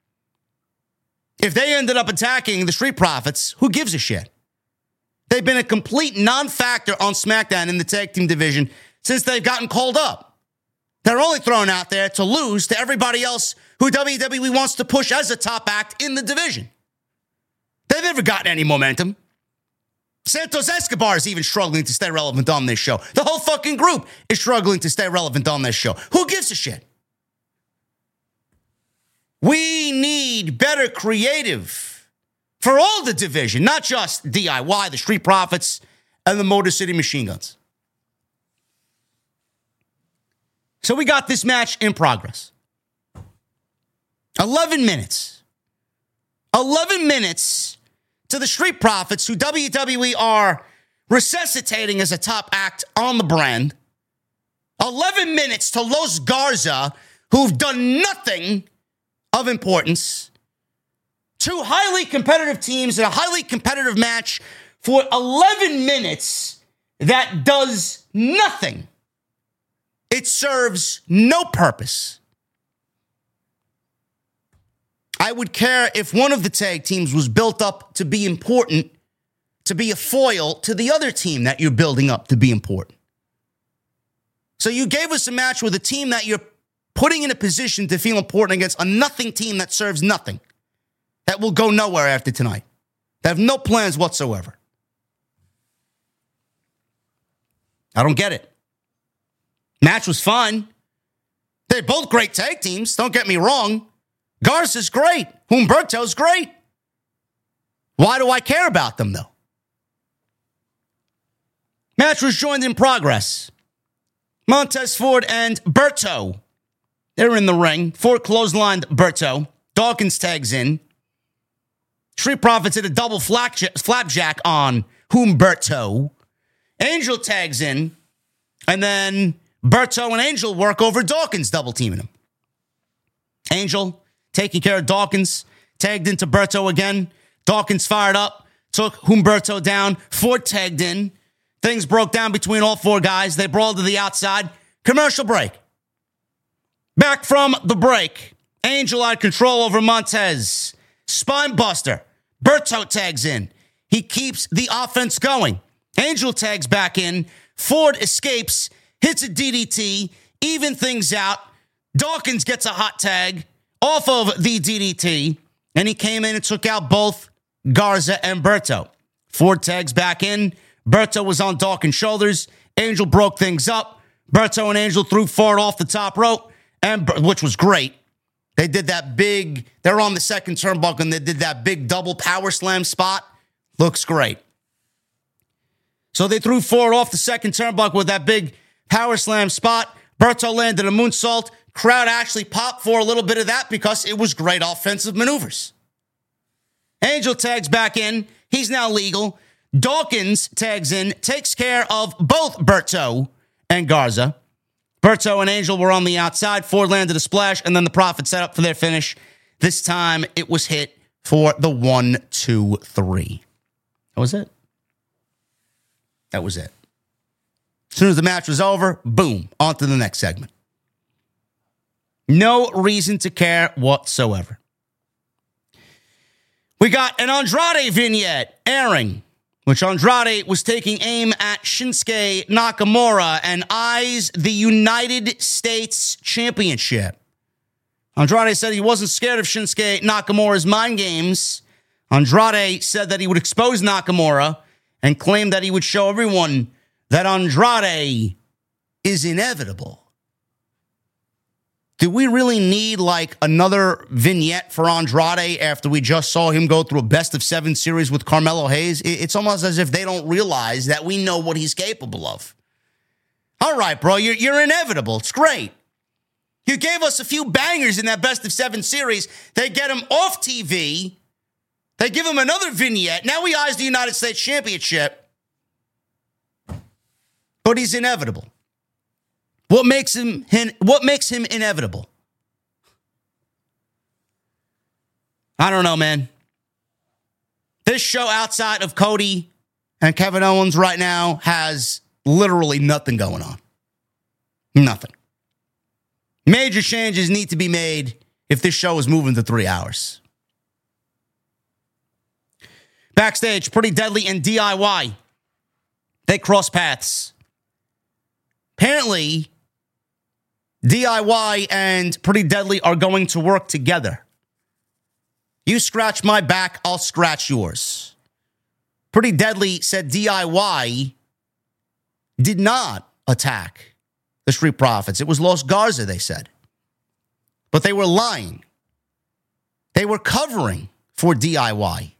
If they ended up attacking the Street Profits, who gives a shit? They've been a complete non-factor on SmackDown in the tag team division since they've gotten called up. They're only thrown out there to lose to everybody else who W W E wants to push as a top act in the division. They've never gotten any momentum. Santos Escobar is even struggling to stay relevant on this show. The whole fucking group is struggling to stay relevant on this show. Who gives a shit? We need better creative for all the division, not just D I Y, the Street Profits, and the Motor City Machine Guns. So we got this match in progress. eleven minutes. eleven minutes to the Street Profits, who W W E are resuscitating as a top act on the brand. eleven minutes to Los Garza, who've done nothing of importance. Two highly competitive teams in a highly competitive match for eleven minutes that does nothing. It serves no purpose. I would care if one of the tag teams was built up to be important, to be a foil to the other team that you're building up to be important. So you gave us a match with a team that you're putting in a position to feel important against a nothing team that serves nothing, that will go nowhere after tonight. They have no plans whatsoever. I don't get it. Match was fun. They're both great tag teams, don't get me wrong. Garza's great. Humberto's great. Why do I care about them, though? Match was joined in progress. Montez Ford and Berto. They're in the ring. Ford clotheslined Berto. Dawkins tags in. Street Profits hit a double flapjack on Humberto. Angel tags in. And then Berto and Angel work over Dawkins, double teaming him. Angel taking care of Dawkins, tagged into Berto again. Dawkins fired up, took Humberto down. Ford tagged in. Things broke down between all four guys. They brawled to the outside. Commercial break. Back from the break. Angel had control over Montez. Spine buster. Berto tags in. He keeps the offense going. Angel tags back in. Ford escapes, hits a D D T, even things out. Dawkins gets a hot tag off of the D D T, and he came in and took out both Garza and Berto. Ford tags back in. Berto was on Dawkins' shoulders. Angel broke things up. Berto and Angel threw Ford off the top rope, and which was great. They did that big, they're on the second turnbuckle, and they did that big double power slam spot. Looks great. So they threw Ford off the second turnbuckle with that big power slam spot. Berto landed a moonsault. Crowd actually popped for a little bit of that because it was great offensive maneuvers. Angel tags back in. He's now legal. Dawkins tags in, takes care of both Berto and Garza. Berto and Angel were on the outside. Ford landed a splash, and then the Profits set up for their finish. This time, it was hit for the one, two, three. That was it. That was it. As soon as the match was over, boom, on to the next segment. No reason to care whatsoever. We got an Andrade vignette airing, which Andrade was taking aim at Shinsuke Nakamura and eyes the United States Championship. Andrade said he wasn't scared of Shinsuke Nakamura's mind games. Andrade said that he would expose Nakamura and claimed that he would show everyone that Andrade is inevitable. Do we really need like another vignette for Andrade after we just saw him go through a best of seven series with Carmelo Hayes? It's almost as if they don't realize that we know what he's capable of. All right, bro, you're, you're inevitable. It's great. You gave us a few bangers in that best of seven series. They get him off T V. They give him another vignette. Now he eyes the United States Championship. But he's inevitable. What makes him what makes him inevitable? I don't know, man. This show outside of Cody and Kevin Owens right now has literally nothing going on. Nothing. Major changes need to be made if this show is moving to three hours. Backstage, Pretty Deadly and D I Y. They cross paths. Apparently, D I Y and Pretty Deadly are going to work together. You scratch my back, I'll scratch yours. Pretty Deadly said D I Y did not attack the Street Profits. It was Los Garza, they said. But they were lying. They were covering for D I Y.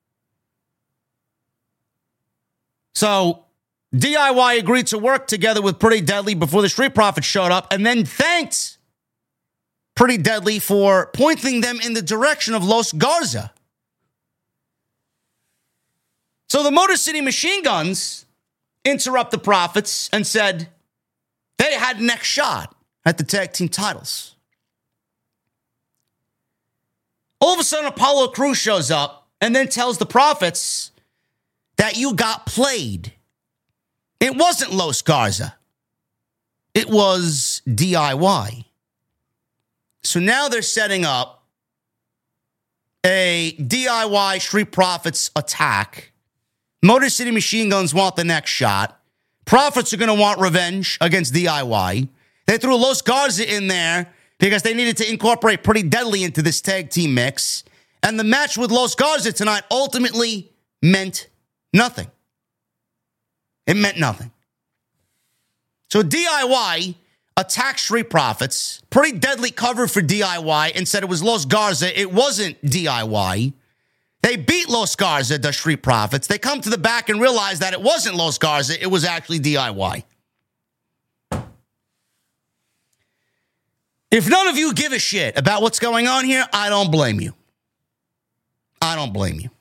So D I Y agreed to work together with Pretty Deadly before the Street Profits showed up and then thanked Pretty Deadly for pointing them in the direction of Los Garza. So the Motor City Machine Guns interrupt the Profits and said they had next shot at the tag team titles. All of a sudden, Apollo Crews shows up and then tells the Profits that you got played. It wasn't Los Garza. It was D I Y. So now they're setting up a D I Y Street Profits attack. Motor City Machine Guns want the next shot. Profits are going to want revenge against D I Y. They threw Los Garza in there because they needed to incorporate Pretty Deadly into this tag team mix. And the match with Los Garza tonight ultimately meant nothing. It meant nothing. So D I Y attacked Street Profits. Pretty Deadly covered for D I Y and said it was Los Garza. It wasn't D I Y. They beat Los Garza, the Street Profits. They come to the back and realize that it wasn't Los Garza. It was actually D I Y. If none of you give a shit about what's going on here, I don't blame you. I don't blame you.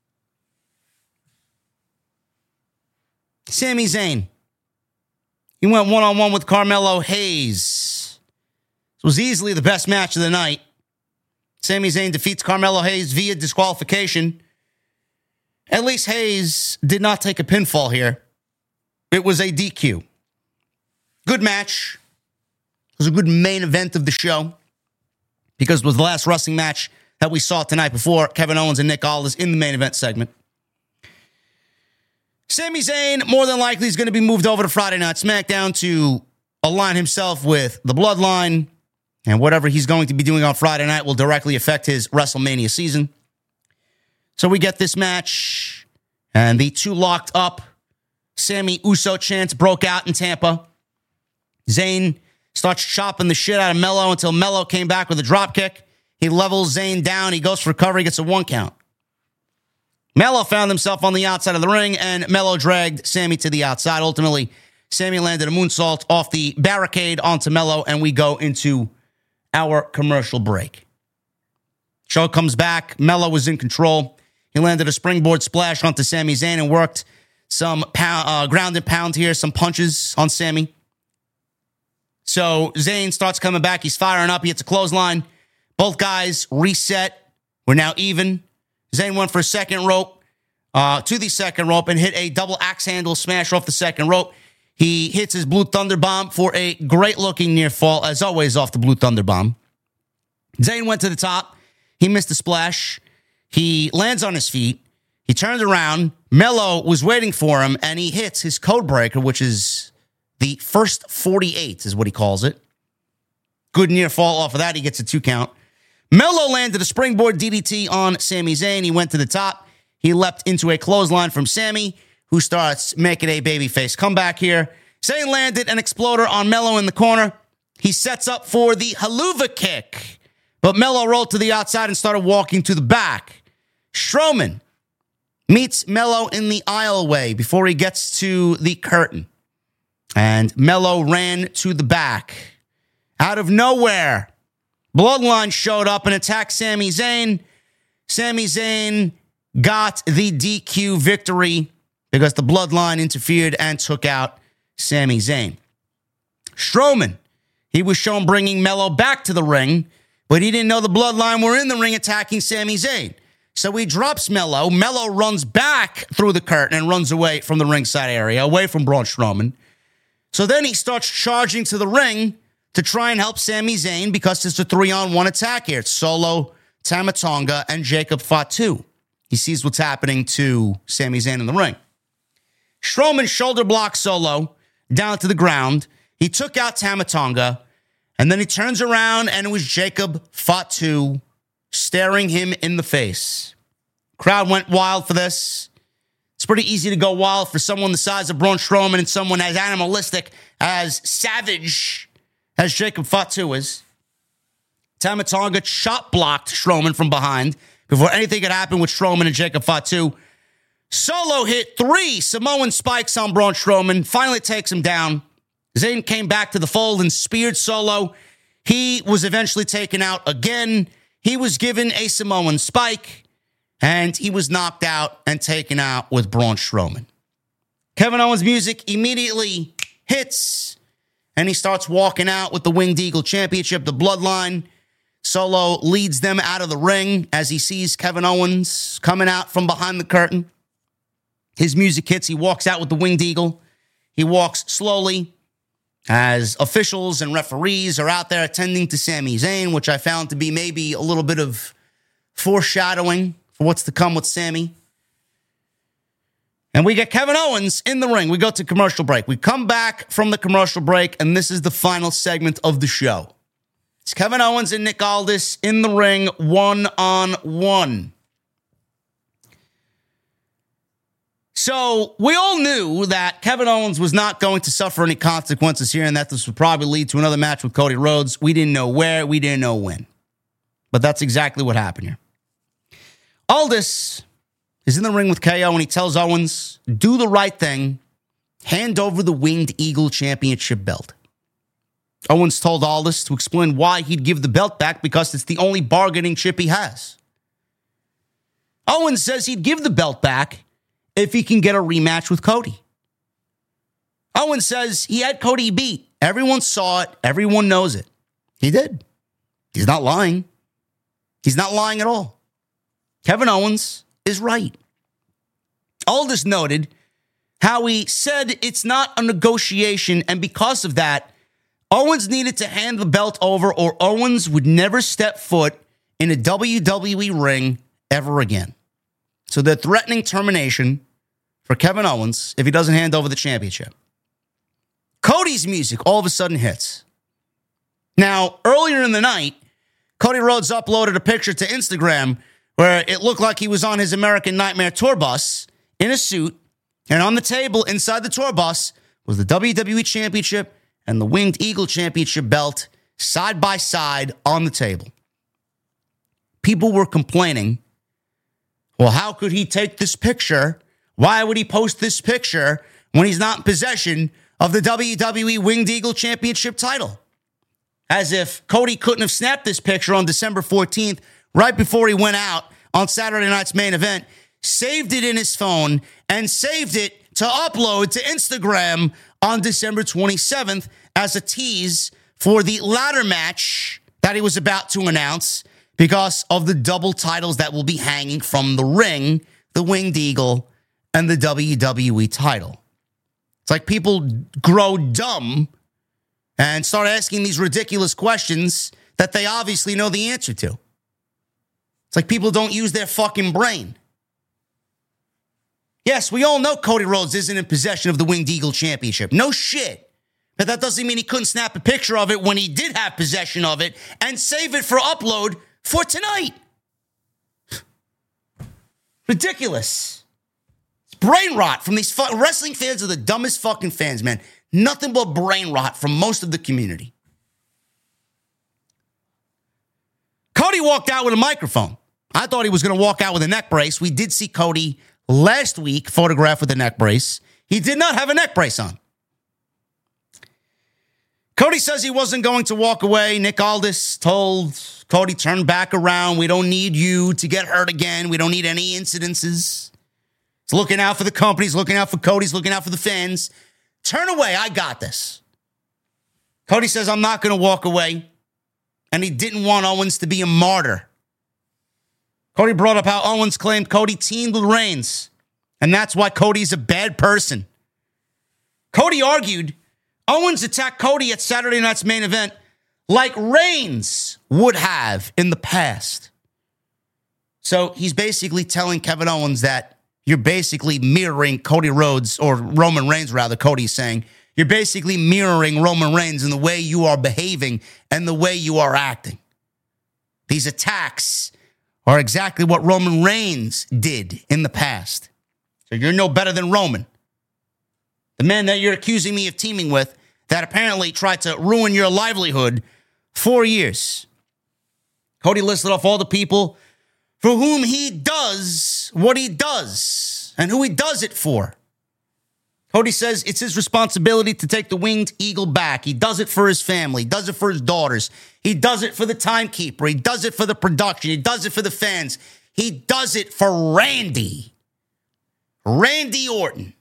Sami Zayn. He went one-on-one with Carmelo Hayes. This was easily the best match of the night. Sami Zayn defeats Carmelo Hayes via disqualification. At least Hayes did not take a pinfall here. It was a D Q. Good match. It was a good main event of the show because it was the last wrestling match that we saw tonight before Kevin Owens and Nick Aldis in the main event segment. Sami Zayn more than likely is going to be moved over to Friday Night SmackDown to align himself with the Bloodline, and whatever he's going to be doing on Friday night will directly affect his WrestleMania season. So we get this match, and the two locked up Sammy Uso chants broke out in Tampa. Zayn starts chopping the shit out of Mello until Mello came back with a drop kick. He levels Zayn down. He goes for cover. He gets a one count. Mello found himself on the outside of the ring, and Mello dragged Sammy to the outside. Ultimately, Sammy landed a moonsault off the barricade onto Mello, and we go into our commercial break. Show comes back. Mello was in control. He landed a springboard splash onto Sami Zayn and worked some pound, uh, ground and pound here, some punches on Sammy. So Zayn starts coming back. He's firing up. He hits a clothesline. Both guys reset. We're now even. Zayn went for a second rope uh, to the second rope and hit a double axe handle smash off the second rope. He hits his Blue Thunder Bomb for a great-looking near fall, as always, off the Blue Thunder Bomb. Zayn went to the top. He missed a splash. He lands on his feet. He turns around. Mello was waiting for him, and he hits his code breaker, which is the first forty-eight, is what he calls it. Good near fall off of that. He gets a two count. Mello landed a springboard D D T on Sami Zayn. He went to the top. He leapt into a clothesline from Sammy, who starts making a babyface comeback here. Zayn landed an exploder on Mello in the corner. He sets up for the haluva kick, but Mello rolled to the outside and started walking to the back. Strowman meets Mello in the aisleway before he gets to the curtain. And Mello ran to the back. Out of nowhere, Bloodline showed up and attacked Sami Zayn. Sami Zayn got the D Q victory because the Bloodline interfered and took out Sami Zayn. Strowman, he was shown bringing Mello back to the ring, But he didn't know the Bloodline were in the ring attacking Sami Zayn. So he drops Mello. Mello runs back through the curtain and runs away from the ringside area, away from Braun Strowman. So then he starts charging to the ring to try and help Sami Zayn because it's a three-on-one attack here. It's Solo, Tama Tonga, and Jacob Fatu. He sees what's happening to Sami Zayn in the ring. Strowman shoulder blocks Solo down to the ground. He took out Tama Tonga, and then he turns around, and it was Jacob Fatu staring him in the face. Crowd went wild for this. It's pretty easy to go wild for someone the size of Braun Strowman and someone as animalistic, as savage as Jacob Fatu is. Tama Tonga chop blocked Strowman from behind before anything could happen with Strowman and Jacob Fatu. Solo hit three Samoan spikes on Braun Strowman, finally takes him down. Zayn came back to the fold and speared Solo. He was eventually taken out again. He was given a Samoan spike, and he was knocked out and taken out with Braun Strowman. Kevin Owens' music immediately hits, and he starts walking out with the Winged Eagle Championship, the Bloodline. Solo leads them out of the ring as he sees Kevin Owens coming out from behind the curtain. His music hits. He walks out with the Winged Eagle. He walks slowly as officials and referees are out there attending to Sami Zayn, which I found to be maybe a little bit of foreshadowing for what's to come with Sami. And we get Kevin Owens in the ring. We go to commercial break. We come back from the commercial break, and this is the final segment of the show. It's Kevin Owens and Nick Aldis in the ring, one-on-one. So we all knew that Kevin Owens was not going to suffer any consequences here and that this would probably lead to another match with Cody Rhodes. We didn't know where. We didn't know when. But that's exactly what happened here. Aldis is in the ring with K O and he tells Owens, do the right thing. Hand over the Winged Eagle Championship belt. Owens told Aldis to explain why he'd give the belt back because it's the only bargaining chip he has. Owens says he'd give the belt back if he can get a rematch with Cody. Owens says he had Cody beat. Everyone saw it. Everyone knows it. He did. He's not lying. He's not lying at all. Kevin Owens is right. Aldis noted how he said it's not a negotiation, and because of that, Owens needed to hand the belt over or Owens would never step foot in a W W E ring ever again. So they're threatening termination for Kevin Owens if he doesn't hand over the championship. Cody's music all of a sudden hits. Now, earlier in the night, Cody Rhodes uploaded a picture to Instagram where it looked like he was on his American Nightmare tour bus in a suit, and on the table inside the tour bus was the W W E Championship and the Winged Eagle Championship belt side by side on the table. People were complaining, well, how could he take this picture? Why would he post this picture when he's not in possession of the W W E Winged Eagle Championship title? As if Cody couldn't have snapped this picture on December fourteenth, right before he went out on Saturday night's main event, saved it in his phone, and saved it to upload to Instagram on December twenty-seventh as a tease for the ladder match that he was about to announce because of the double titles that will be hanging from the ring, the Winged Eagle and the W W E title. It's like people grow dumb and start asking these ridiculous questions that they obviously know the answer to. It's like people don't use their fucking brain. Yes, we all know Cody Rhodes isn't in possession of the Winged Eagle Championship. No shit. But that doesn't mean he couldn't snap a picture of it when he did have possession of it and save it for upload for tonight. Ridiculous. It's brain rot from these fu- wrestling fans are the dumbest fucking fans, man. Nothing but brain rot from most of the community. Cody walked out with a microphone. I thought he was going to walk out with a neck brace. We did see Cody last week photographed with a neck brace. He did not have a neck brace on. Cody says he wasn't going to walk away. Nick Aldis told Cody, turn back around. We don't need you to get hurt again. We don't need any incidences. He's looking out for the company. He's looking out for Cody. He's looking out for the fans. Turn away. I got this. Cody says, I'm not going to walk away. and he didn't want Owens to be a martyr. Cody brought up how Owens claimed Cody teamed with Reigns, and that's why Cody's a bad person. Cody argued Owens attacked Cody at Saturday night's main event like Reigns would have in the past. So he's basically telling Kevin Owens that you're basically mirroring Cody Rhodes, or Roman Reigns rather, Cody's saying, you're basically mirroring Roman Reigns in the way you are behaving and the way you are acting. These attacks are exactly what Roman Reigns did in the past. So you're no better than Roman. The man that you're accusing me of teaming with that apparently tried to ruin your livelihood for years. Cody listed off all the people for whom he does what he does and who he does it for. Cody says it's his responsibility to take the winged eagle back. He does it for his family. He does it for his daughters. He does it for the timekeeper. He does it for the production. He does it for the fans. He does it for Randy. Randy Orton.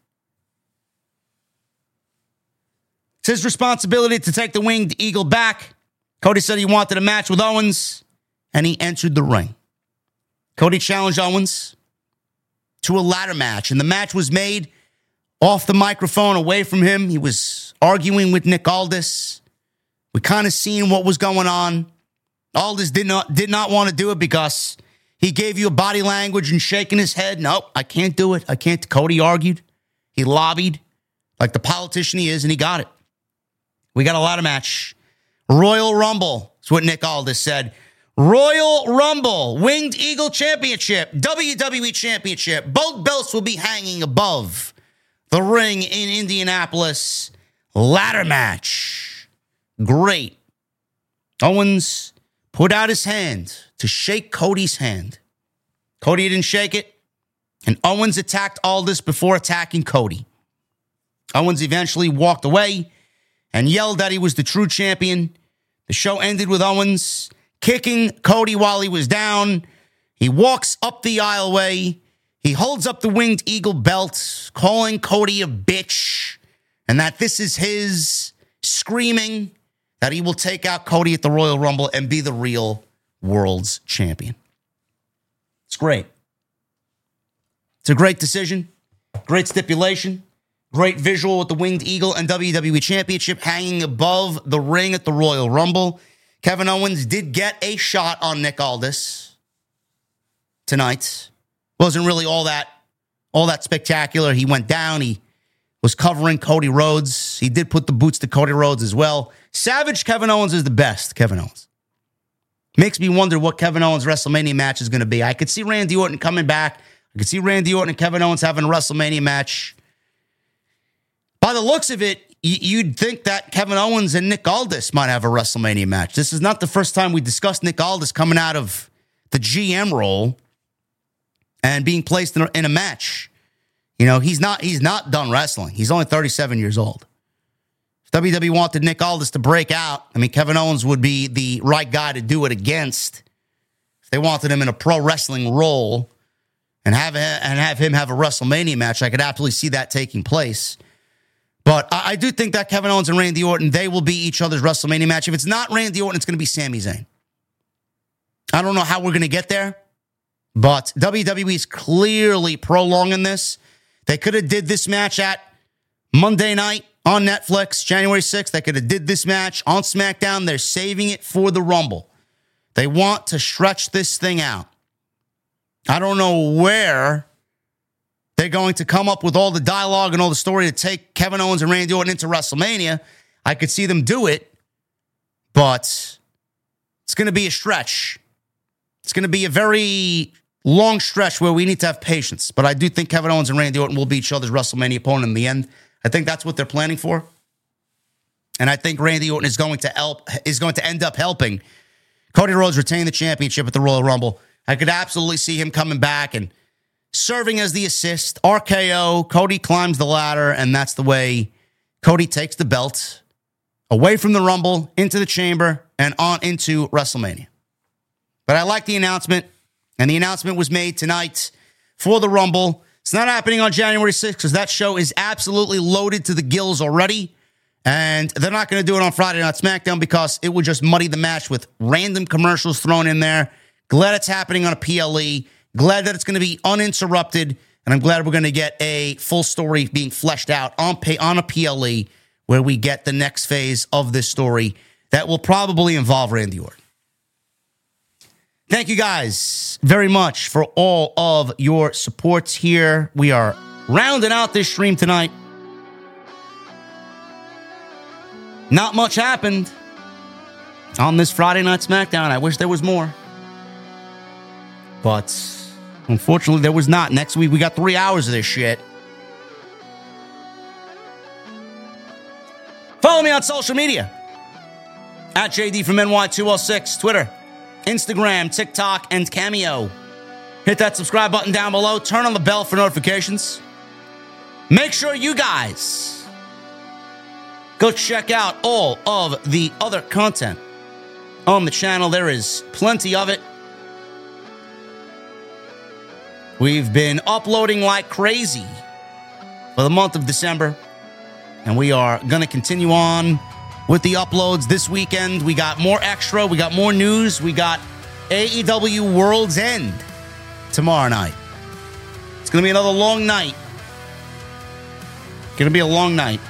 It's his responsibility to take the winged eagle back. Cody said he wanted a match with Owens, and he entered the ring. Cody challenged Owens to a ladder match, and the match was made off the microphone, away from him. He was arguing with Nick Aldis. We kind of seen what was going on. Aldis did not did not want to do it because he gave you a body language and shaking his head. Nope, I can't do it. I can't. Cody argued. He lobbied like the politician he is, and he got it. We got a ladder match. Royal Rumble is what Nick Aldis said. Royal Rumble, Winged Eagle Championship, W W E Championship. Both belts will be hanging above the ring in Indianapolis. Ladder match. Great. Owens put out his hand to shake Cody's hand. Cody didn't shake it, and Owens attacked Aldis before attacking Cody. Owens eventually walked away and yelled that he was the true champion. The show ended with Owens kicking Cody while he was down. He walks up the aisleway. He holds up the Winged Eagle belt, calling Cody a bitch, and that this is his, screaming that he will take out Cody at the Royal Rumble and be the real world's champion. It's great. It's a great decision, great stipulation, great visual with the Winged Eagle and W W E Championship hanging above the ring at the Royal Rumble. Kevin Owens did get a shot on Nick Aldis tonight. Wasn't really all that, all that spectacular. He went down. He was covering Cody Rhodes. He did put the boots to Cody Rhodes as well. Savage Kevin Owens is the best Kevin Owens. Makes me wonder what Kevin Owens' WrestleMania match is going to be. I could see Randy Orton coming back. I could see Randy Orton and Kevin Owens having a WrestleMania match. By the looks of it, you'd think that Kevin Owens and Nick Aldis might have a WrestleMania match. This is not the first time we discussed Nick Aldis coming out of the G M role and being placed in a, in a match. You know, he's not he's not done wrestling. He's only thirty-seven years old. If W W E wanted Nick Aldis to break out, I mean, Kevin Owens would be the right guy to do it against. If they wanted him in a pro wrestling role and have and have him have a WrestleMania match, I could absolutely see that taking place. But I do think that Kevin Owens and Randy Orton, they will be each other's WrestleMania match. If it's not Randy Orton, it's going to be Sami Zayn. I don't know how we're going to get there, but W W E is clearly prolonging this. They could have did this match at Monday night on Netflix, January sixth. They could have did this match on SmackDown. They're saving it for the Rumble. They want to stretch this thing out. I don't know where they're going to come up with all the dialogue and all the story to take Kevin Owens and Randy Orton into WrestleMania. I could see them do it, but it's going to be a stretch. It's going to be a very long stretch where we need to have patience. But I do think Kevin Owens and Randy Orton will be each other's WrestleMania opponent in the end. I think that's what they're planning for. And I think Randy Orton is going to help, is going to end up helping Cody Rhodes retain the championship at the Royal Rumble. I could absolutely see him coming back and serving as the assist, R K O, Cody climbs the ladder, and that's the way Cody takes the belt away from the Rumble, into the Chamber, and on into WrestleMania. But I like the announcement, and the announcement was made tonight for the Rumble. It's not happening on January sixth because that show is absolutely loaded to the gills already, And they're not going to do it on Friday Night SmackDown because it would just muddy the match with random commercials thrown in there. Glad it's happening on a P L E. Glad that it's going to be uninterrupted. And I'm glad we're going to get a full story being fleshed out on, pay, on a P L E where we get the next phase of this story that will probably involve Randy Orton. Thank you guys very much for all of your supports here. We are rounding out this stream tonight. Not much happened on this Friday Night SmackDown. I wish there was more. But unfortunately, there was not. Next week, we got three hours of this shit. Follow me on social media. At J D from N Y two oh six. Twitter, Instagram, TikTok, and Cameo. Hit that subscribe button down below. Turn on the bell for notifications. Make sure you guys go check out all of the other content on the channel. There is plenty of it. We've been uploading like crazy for the month of December, and we are going to continue on with the uploads this weekend. We got more extra. We got more news. We got A E W World's End tomorrow night. It's going to be another long night. Going to be a long night.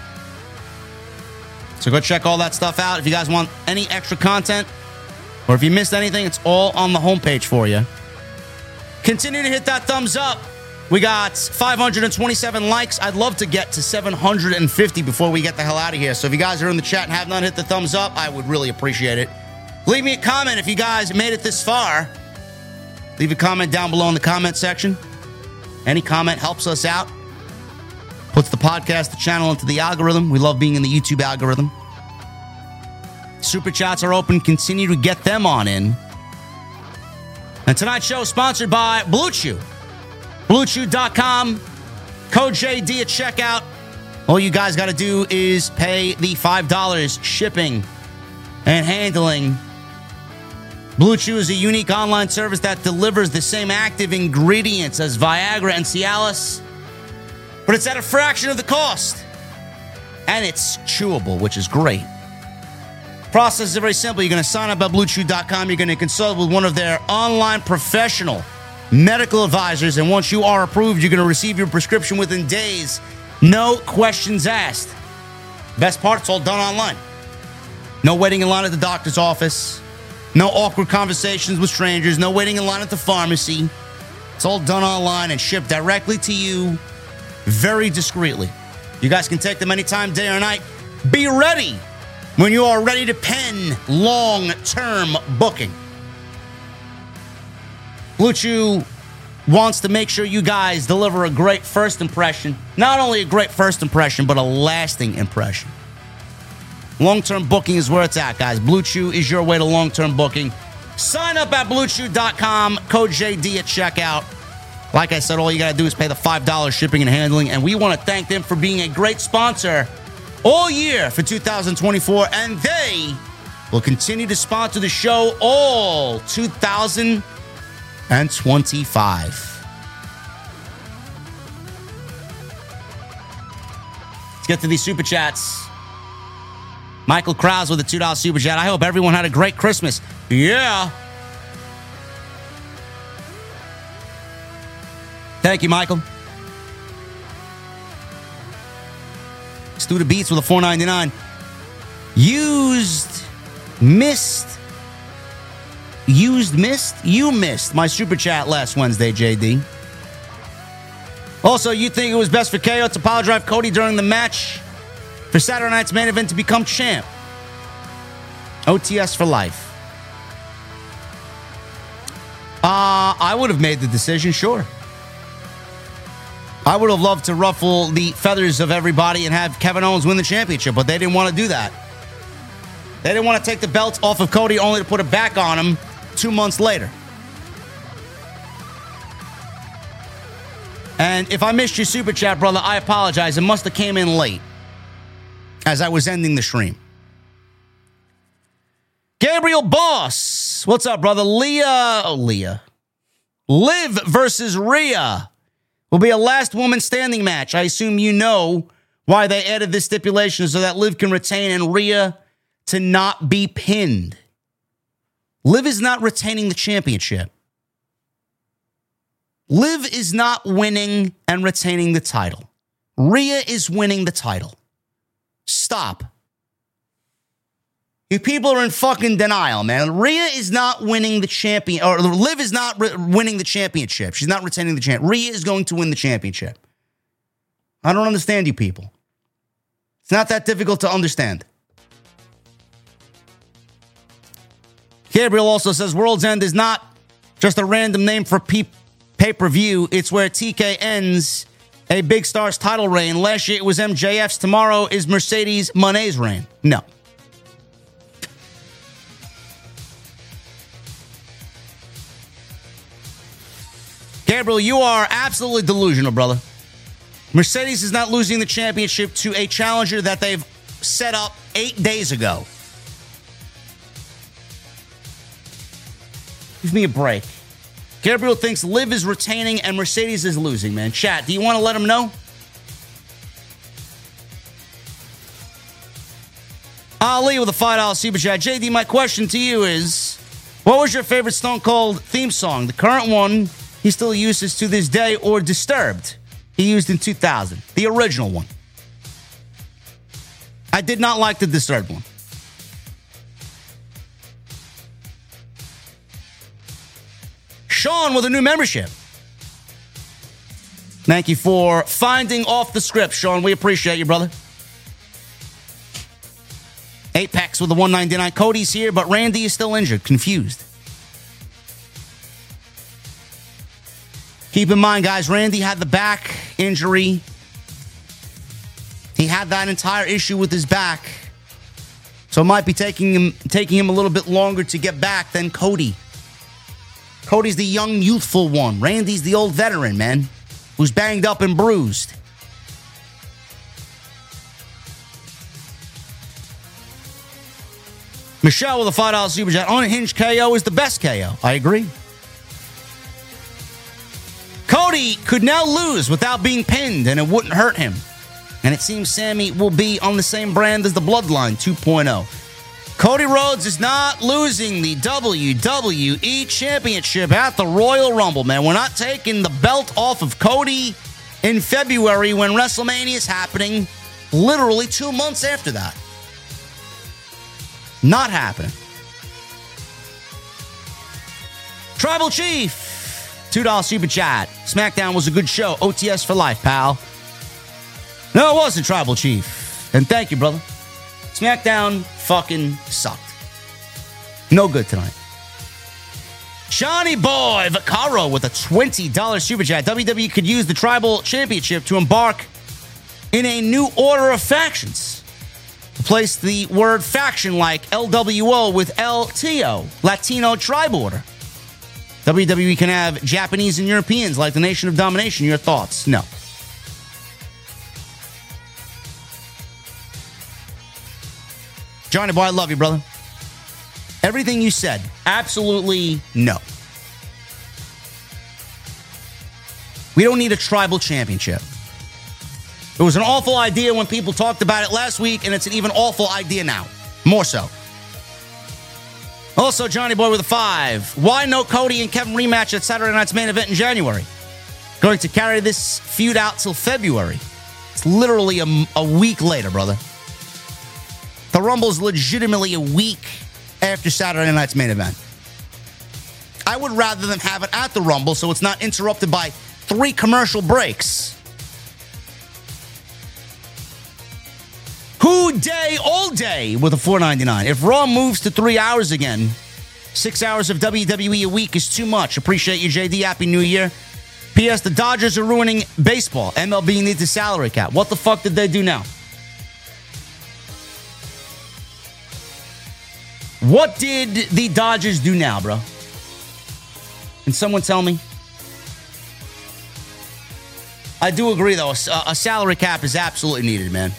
So go check all that stuff out. If you guys want any extra content, or if you missed anything, it's all on the homepage for you. Continue to hit that thumbs up. We got five hundred twenty-seven likes. I'd love to get to seven hundred fifty before we get the hell out of here. So if you guys are in the chat and have not hit the thumbs up, I would really appreciate it. Leave me a comment if you guys made it this far. Leave a comment down below in the comment section. Any comment helps us out. Puts the podcast, the channel into the algorithm. We love being in the YouTube algorithm. Super chats are open. Continue to get them on in. And tonight's show is sponsored by Blue Chew. Blue Chew dot com. Code J D at checkout. All you guys got to do is pay the five dollars shipping and handling. Blue Chew is a unique online service that delivers the same active ingredients as Viagra and Cialis, but it's at a fraction of the cost. And it's chewable, which is great. Process is very simple. You're going to sign up at Blue Chew dot com. You're going to consult with one of their online professional medical advisors. And once you are approved, you're going to receive your prescription within days. No questions asked. Best part, it's all done online. No waiting in line at the doctor's office. No awkward conversations with strangers. No waiting in line at the pharmacy. It's all done online and shipped directly to you very discreetly. You guys can take them anytime, day or night. Be ready when you are ready to pen long-term booking. Blue Chew wants to make sure you guys deliver a great first impression. Not only a great first impression, but a lasting impression. Long-term booking is where it's at, guys. Blue Chew is your way to long-term booking. Sign up at Blue Chew dot com. Code J D at checkout. Like I said, all you got to do is pay the five dollars shipping and handling. And we want to thank them for being a great sponsor all year for two thousand twenty-four. And they will continue to sponsor the show all two thousand twenty-five. Let's get to these super chats. Michael Krause with a two dollars super chat. I hope everyone had a great Christmas. Yeah. Thank you, Michael. Stu the Beats with a four ninety-nine. Used, missed, used, missed? You missed my super chat last Wednesday, J D. Also, you think it was best for K O to power drive Cody during the match for Saturday night's main event to become champ? O T S for life. Uh, I would have made the decision, sure. I would have loved to ruffle the feathers of everybody and have Kevin Owens win the championship, but they didn't want to do that. They didn't want to take the belt off of Cody only to put it back on him two months later. And if I missed your super chat, brother, I apologize. It must have came in late as I was ending the stream. Gabriel Boss. What's up, brother? Leah. Oh, Leah. Liv versus Rhea will be a last woman standing match. I assume you know why they added this stipulation so that Liv can retain and Rhea to not be pinned. Liv is not retaining the championship. Liv is not winning and retaining the title. Rhea is winning the title. Stop. You people are in fucking denial, man. Rhea is not winning the champion, or Liv is not re- winning the championship. She's not retaining the champ. Rhea is going to win the championship. I don't understand you people. It's not that difficult to understand. Gabriel also says World's End is not just a random name for pe- pay-per-view. It's where T K ends a big star's title reign. Last year it was M J F's. Tomorrow is Mercedes Monet's reign. No. Gabriel, you are absolutely delusional, brother. Mercedes is not losing the championship to a challenger that they've set up eight days ago. Give me a break. Gabriel thinks Liv is retaining and Mercedes is losing, man. Chat, do you want to let him know? Ali with a five dollar super chat. J D, my question to you is, what was your favorite Stone Cold theme song? The current one he still uses to this day, or Disturbed he used in two thousand? The original one. I did not like the Disturbed one. Sean with a new membership. Thank you for finding off the script, Sean. We appreciate you, brother. Apex with the one ninety-nine. Cody's here, but Randy is still injured. Confused. Keep in mind, guys, Randy had the back injury. He had that entire issue with his back. So it might be taking him taking him a little bit longer to get back than Cody. Cody's the young, youthful one. Randy's the old veteran, man, who's banged up and bruised. Michelle with a five dollar super chat. Unhinged K O is the best K O. I agree. Cody could now lose without being pinned, and it wouldn't hurt him. And it seems Sammy will be on the same brand as the Bloodline two point oh. Cody Rhodes is not losing the W W E Championship at the Royal Rumble, man. We're not taking the belt off of Cody in February when WrestleMania is happening, literally two months after that. Not happening. Tribal Chief, two dollar super chat. SmackDown was a good show. O T S for life, pal. No, it wasn't, Tribal Chief. And thank you, brother. SmackDown fucking sucked. No good tonight. Johnny Boy Vaccaro with a twenty dollar super chat. W W E could use the Tribal Championship to embark in a new order of factions. Replace the word faction like L W O with L T O, Latino Tribe Order. W W E can have Japanese and Europeans like the Nation of Domination. Your thoughts? No. Johnny Boy, I love you, brother. Everything you said, absolutely no. We don't need a tribal championship. It was an awful idea when people talked about it last week, and it's an even awful idea now. More so. Also, Johnny Boy with a five. Why no Cody and Kevin rematch at Saturday Night's Main Event in January? Going to carry this feud out till February. It's literally a, a week later, brother. The Rumble's legitimately a week after Saturday Night's Main Event. I would rather them have it at the Rumble so it's not interrupted by three commercial breaks. Who day all day with a four ninety-nine. If Raw moves to three hours again, six hours of W W E a week is too much. Appreciate you, J D. Happy New Year. P S. The Dodgers are ruining baseball. M L B needs a salary cap. What the fuck did they do now? What did the Dodgers do now, bro? Can someone tell me? I do agree, though. A, a salary cap is absolutely needed, man.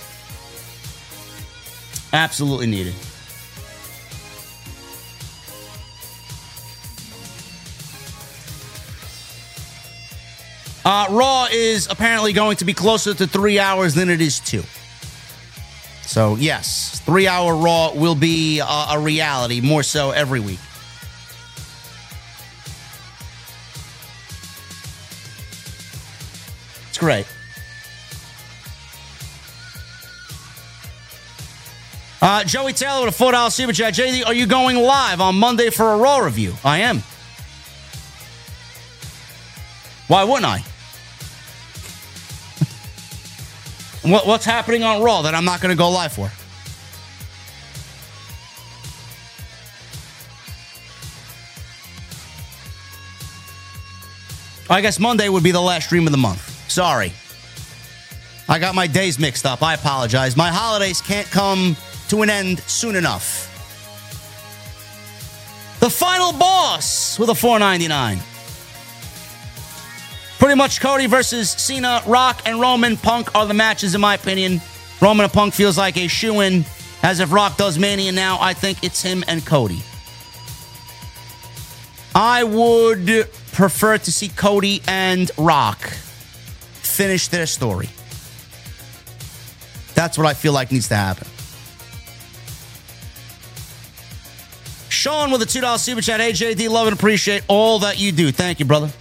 Absolutely needed. Uh, Raw is apparently going to be closer to three hours than it is two. So, yes, three-hour Raw will be uh, a reality, more so every week. It's great. Uh, Joey Taylor with a four dollar super chat. J D, are you going live on Monday for a Raw review? I am. Why wouldn't I? what, what's happening on Raw that I'm not going to go live for? I guess Monday would be the last stream of the month. Sorry. I got my days mixed up. I apologize. My holidays can't come to an end soon enough. The Final Boss with a four ninety-nine. Pretty much Cody versus Cena, Rock, and Roman. Punk are the matches, in my opinion. Roman and Punk feels like a shoo-in. As if Rock does Mania now, I think it's him and Cody. I would prefer to see Cody and Rock finish their story. That's what I feel like needs to happen. Sean with a two dollar super chat. Hey, J D, love and appreciate all that you do. Thank you, brother.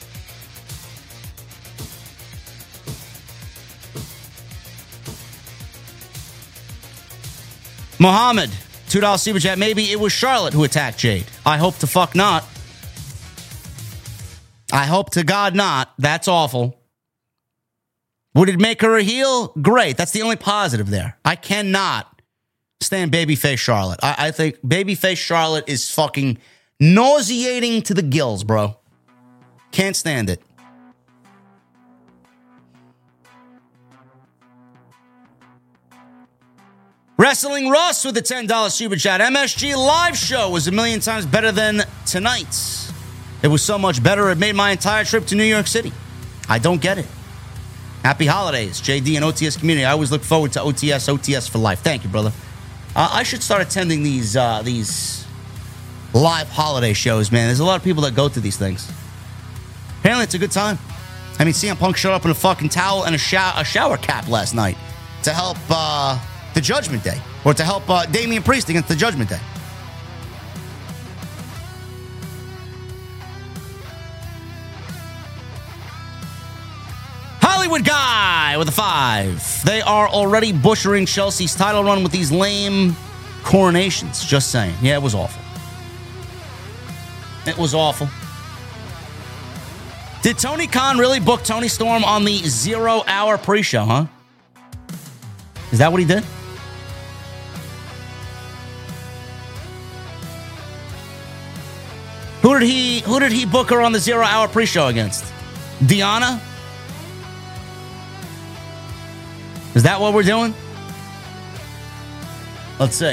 Mohammed, two dollar super chat. Maybe it was Charlotte who attacked Jade. I hope to fuck not. I hope to God not. That's awful. Would it make her a heel? Great. That's the only positive there. I cannot stand babyface Charlotte. I, I think babyface Charlotte is fucking nauseating to the gills, bro. Can't stand it. Wrestling Russ with a ten dollar super chat. M S G live show was a million times better than tonight's. It was so much better, it made my entire trip to New York City. I don't get it. Happy holidays, J D and O T S community. I always look forward to O T S, O T S for life. Thank you, brother. Uh, I should start attending these uh, these live holiday shows, man. There's a lot of people that go to these things. Apparently, it's a good time. I mean, C M Punk showed up in a fucking towel and a, shower, a shower cap last night to help uh, the Judgment Day, or to help uh, Damian Priest against the Judgment Day. Hollywood Guy with a five. They are already butchering Chelsea's title run with these lame coronations. Just saying. Yeah, it was awful. It was awful. Did Tony Khan really book Tony Storm on the zero-hour pre-show, huh? Is that what he did? Who did he who did he book her on the zero-hour pre-show against? Deanna? Is that what we're doing? Let's see.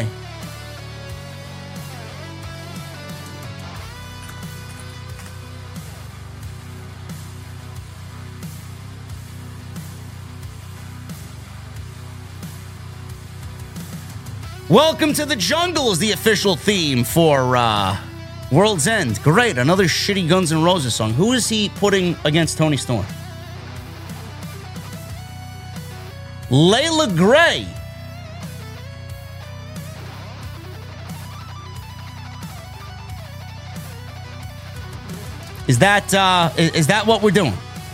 Welcome to the Jungle is the official theme for uh, World's End. Great, another shitty Guns N' Roses song. Who is he putting against Tony Storm? Layla Gray. Is that uh, is that what we're doing?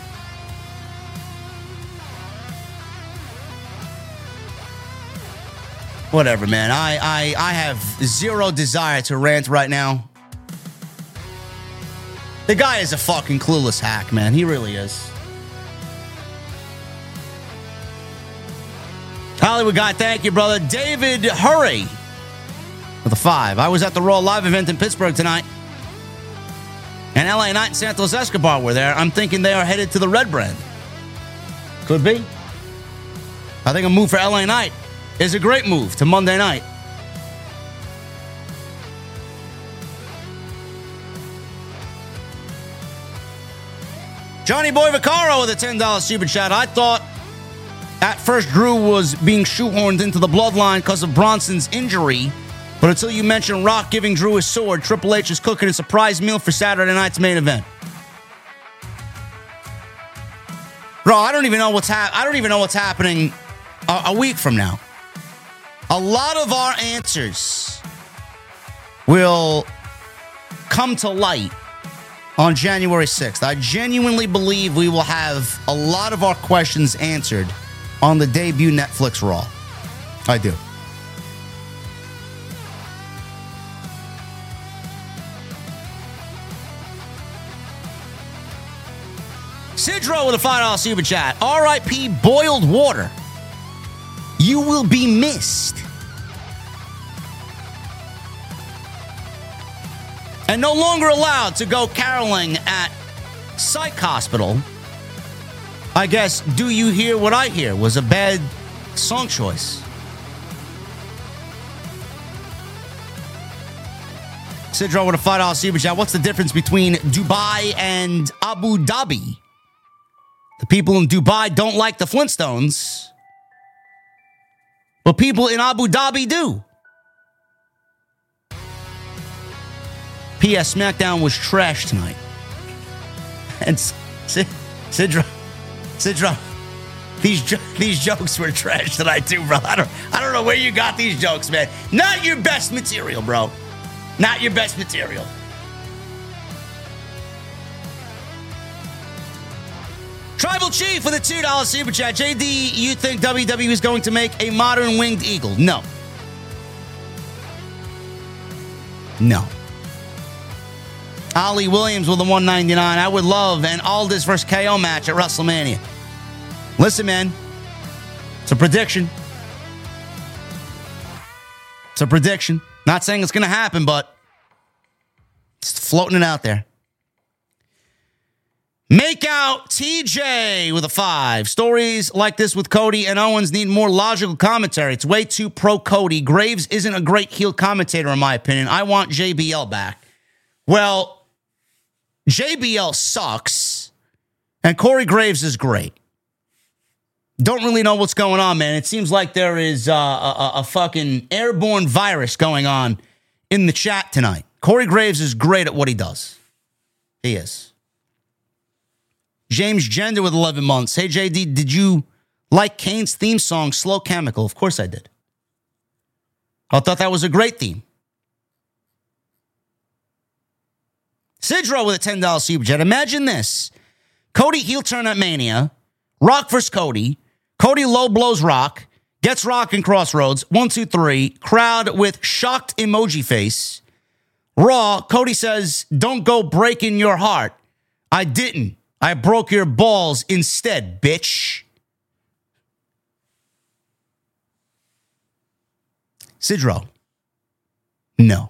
Whatever, man. I, I I have zero desire to rant right now. The guy is a fucking clueless hack, man. He really is. Hollywood Guy, thank you, brother. David Hurry with a five. I was at the Raw Live event in Pittsburgh tonight. And L A Knight and Santos Escobar were there. I'm thinking they are headed to the Red Brand. Could be. I think a move for L A Knight is a great move to Monday night. Johnny Boy Vaccaro with a ten dollar super chat. I thought at first Drew was being shoehorned into the bloodline because of Bronson's injury. But until you mention Rock giving Drew his sword, Triple H is cooking a surprise meal for Saturday night's main event. Bro, I don't even know what's hap- I don't even know what's happening a-, a week from now. A lot of our answers will come to light on January sixth. I genuinely believe we will have a lot of our questions answered on the debut Netflix Raw. I do. Sidro with a five dollar super chat. R I P boiled water. You will be missed. And no longer allowed to go caroling at Psych Hospital. I guess Do You Hear What I Hear was a bad song choice. Sidro with a five dollar super chat. What's the difference between Dubai and Abu Dhabi? The people in Dubai don't like the Flintstones, but people in Abu Dhabi do. P S. SmackDown was trash tonight. And Sid, Sidro, Sidro, these jo- these jokes were trash tonight too, bro. I don't, I don't know where you got these jokes, man. Not your best material, bro. Not your best material. Tribal Chief with a two dollar super chat. J D, you think W W E is going to make a modern winged eagle? No. No. Ali Williams with a one ninety-nine. I would love an Aldis versus K O match at WrestleMania. Listen, man. It's a prediction. It's a prediction. Not saying it's going to happen, but it's floating it out there. Make out T J with a five. Stories like this with Cody and Owens need more logical commentary. It's way too pro Cody. Graves isn't a great heel commentator, in my opinion. I want J B L back. Well, J B L sucks, and Corey Graves is great. Don't really know what's going on, man. It seems like there is uh, a, a fucking airborne virus going on in the chat tonight. Corey Graves is great at what he does. He is. James Gender with eleven months. Hey, J D, did you like Kane's theme song, Slow Chemical? Of course I did. I thought that was a great theme. Sidro with a ten dollar super chat. Imagine this. Cody heel turn at Mania. Rock versus Cody. Cody low blows Rock. Gets Rock in Crossroads. One, two, three. Crowd with shocked emoji face. Raw. Cody says, don't go breaking your heart. I didn't. I broke your balls instead, bitch. Sidro. No.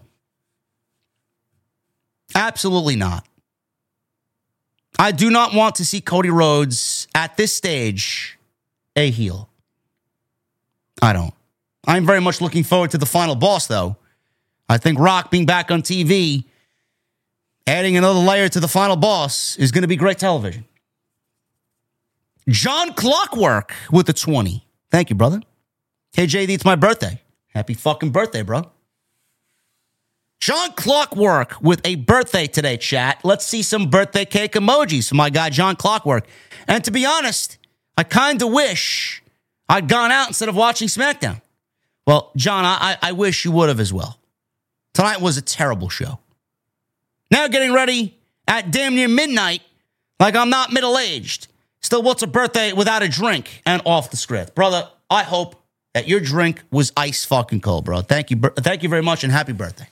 Absolutely not. I do not want to see Cody Rhodes at this stage a heel. I don't. I'm very much looking forward to the final boss, though. I think Rock being back on T V, adding another layer to the final boss, is going to be great television. John Clockwork with the twenty. Thank you, brother. Hey, J D, it's my birthday. Happy fucking birthday, bro. John Clockwork with a birthday today, chat. Let's see some birthday cake emojis from my guy, John Clockwork. And to be honest, I kind of wish I'd gone out instead of watching SmackDown. Well, John, I, I wish you would have as well. Tonight was a terrible show. Now getting ready at damn near midnight like I'm not middle-aged. Still, what's a birthday without a drink and off the script? Brother, I hope that your drink was ice fucking cold, bro. Thank you, thank you very much and happy birthday.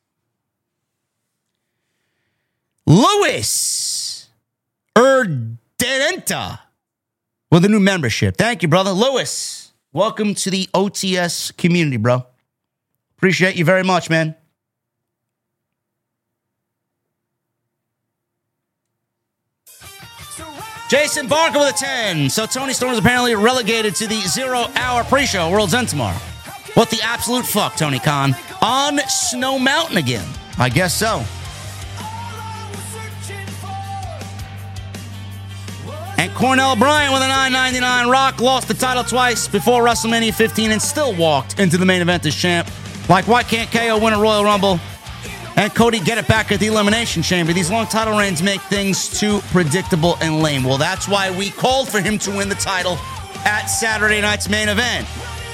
Louis Erdenta with a new membership. Thank you, brother. Louis, welcome to the O T S community, bro. Appreciate you very much, man. Jason Barker with a ten. So Tony Storm is apparently relegated to the zero-hour pre-show. World's End tomorrow. What the absolute fuck, Tony Khan? On Snow Mountain again? I guess so. And Cornell Bryant with a nine ninety-nine. Rock lost the title twice before WrestleMania fifteen and still walked into the main event as champ. Like, why can't K O win a Royal Rumble? And Cody, get it back at the Elimination Chamber. These long title reigns make things too predictable and lame. Well, that's why we called for him to win the title at Saturday night's main event.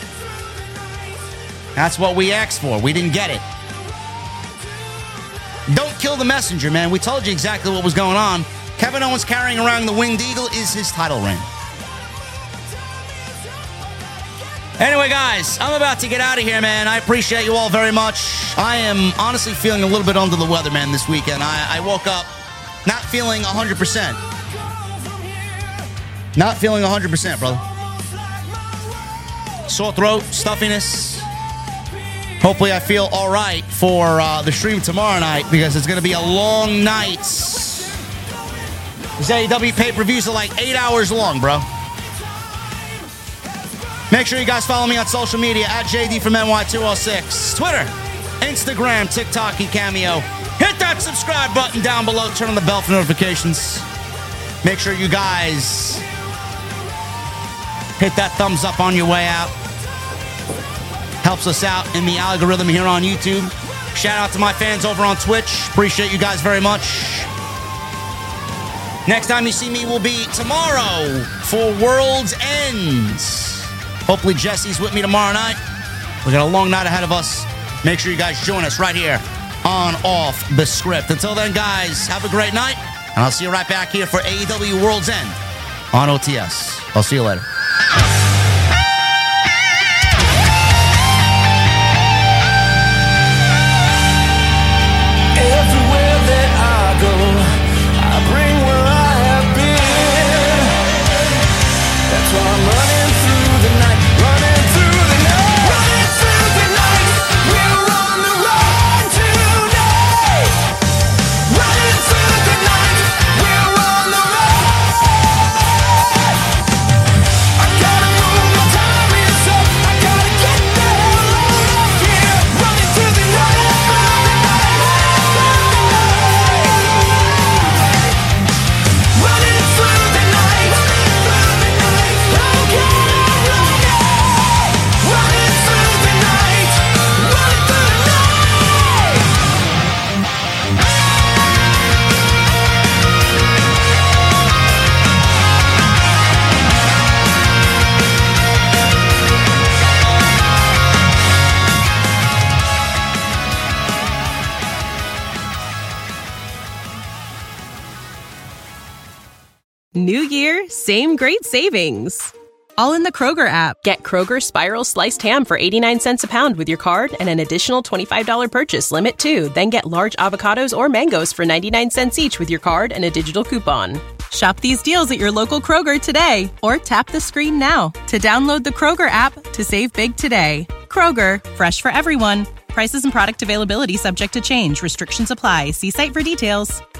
That's what we asked for. We didn't get it. Don't kill the messenger, man. We told you exactly what was going on. Kevin Owens carrying around the Winged Eagle is his title reign. Anyway, guys, I'm about to get out of here, man. I appreciate you all very much. I am honestly feeling a little bit under the weather, man, this weekend. I, I woke up not feeling one hundred percent. Not feeling one hundred percent, brother. Sore throat, stuffiness. Hopefully I feel all right for uh, the stream tomorrow night because it's going to be a long night. These A E W pay-per-views are like eight hours long, bro. Make sure you guys follow me on social media at J D from N Y two oh six. Twitter, Instagram, TikTok, and Cameo. Hit that subscribe button down below. Turn on the bell for notifications. Make sure you guys hit that thumbs up on your way out. Helps us out in the algorithm here on YouTube. Shout out to my fans over on Twitch. Appreciate you guys very much. Next time you see me will be tomorrow for World's End. Hopefully Jesse's with me tomorrow night. We got a long night ahead of us. Make sure you guys join us right here on Off the Script. Until then, guys, have a great night. And I'll see you right back here for A E W World's End on O T S. I'll see you later. Everywhere that I go, I bring where I have been. That's why I'm running through the night, running through the night, running through the night. We're on the run tonight. Running through the night, we're on the run. I gotta move, my time is up. I gotta get the hell out of here. Running through the night. New year, same great savings. All in the Kroger app. Get Kroger Spiral Sliced Ham for eighty-nine cents a pound with your card and an additional twenty-five dollars purchase limit too. Then get large avocados or mangoes for ninety-nine cents each with your card and a digital coupon. Shop these deals at your local Kroger today or tap the screen now to download the Kroger app to save big today. Kroger, fresh for everyone. Prices and product availability subject to change. Restrictions apply. See site for details.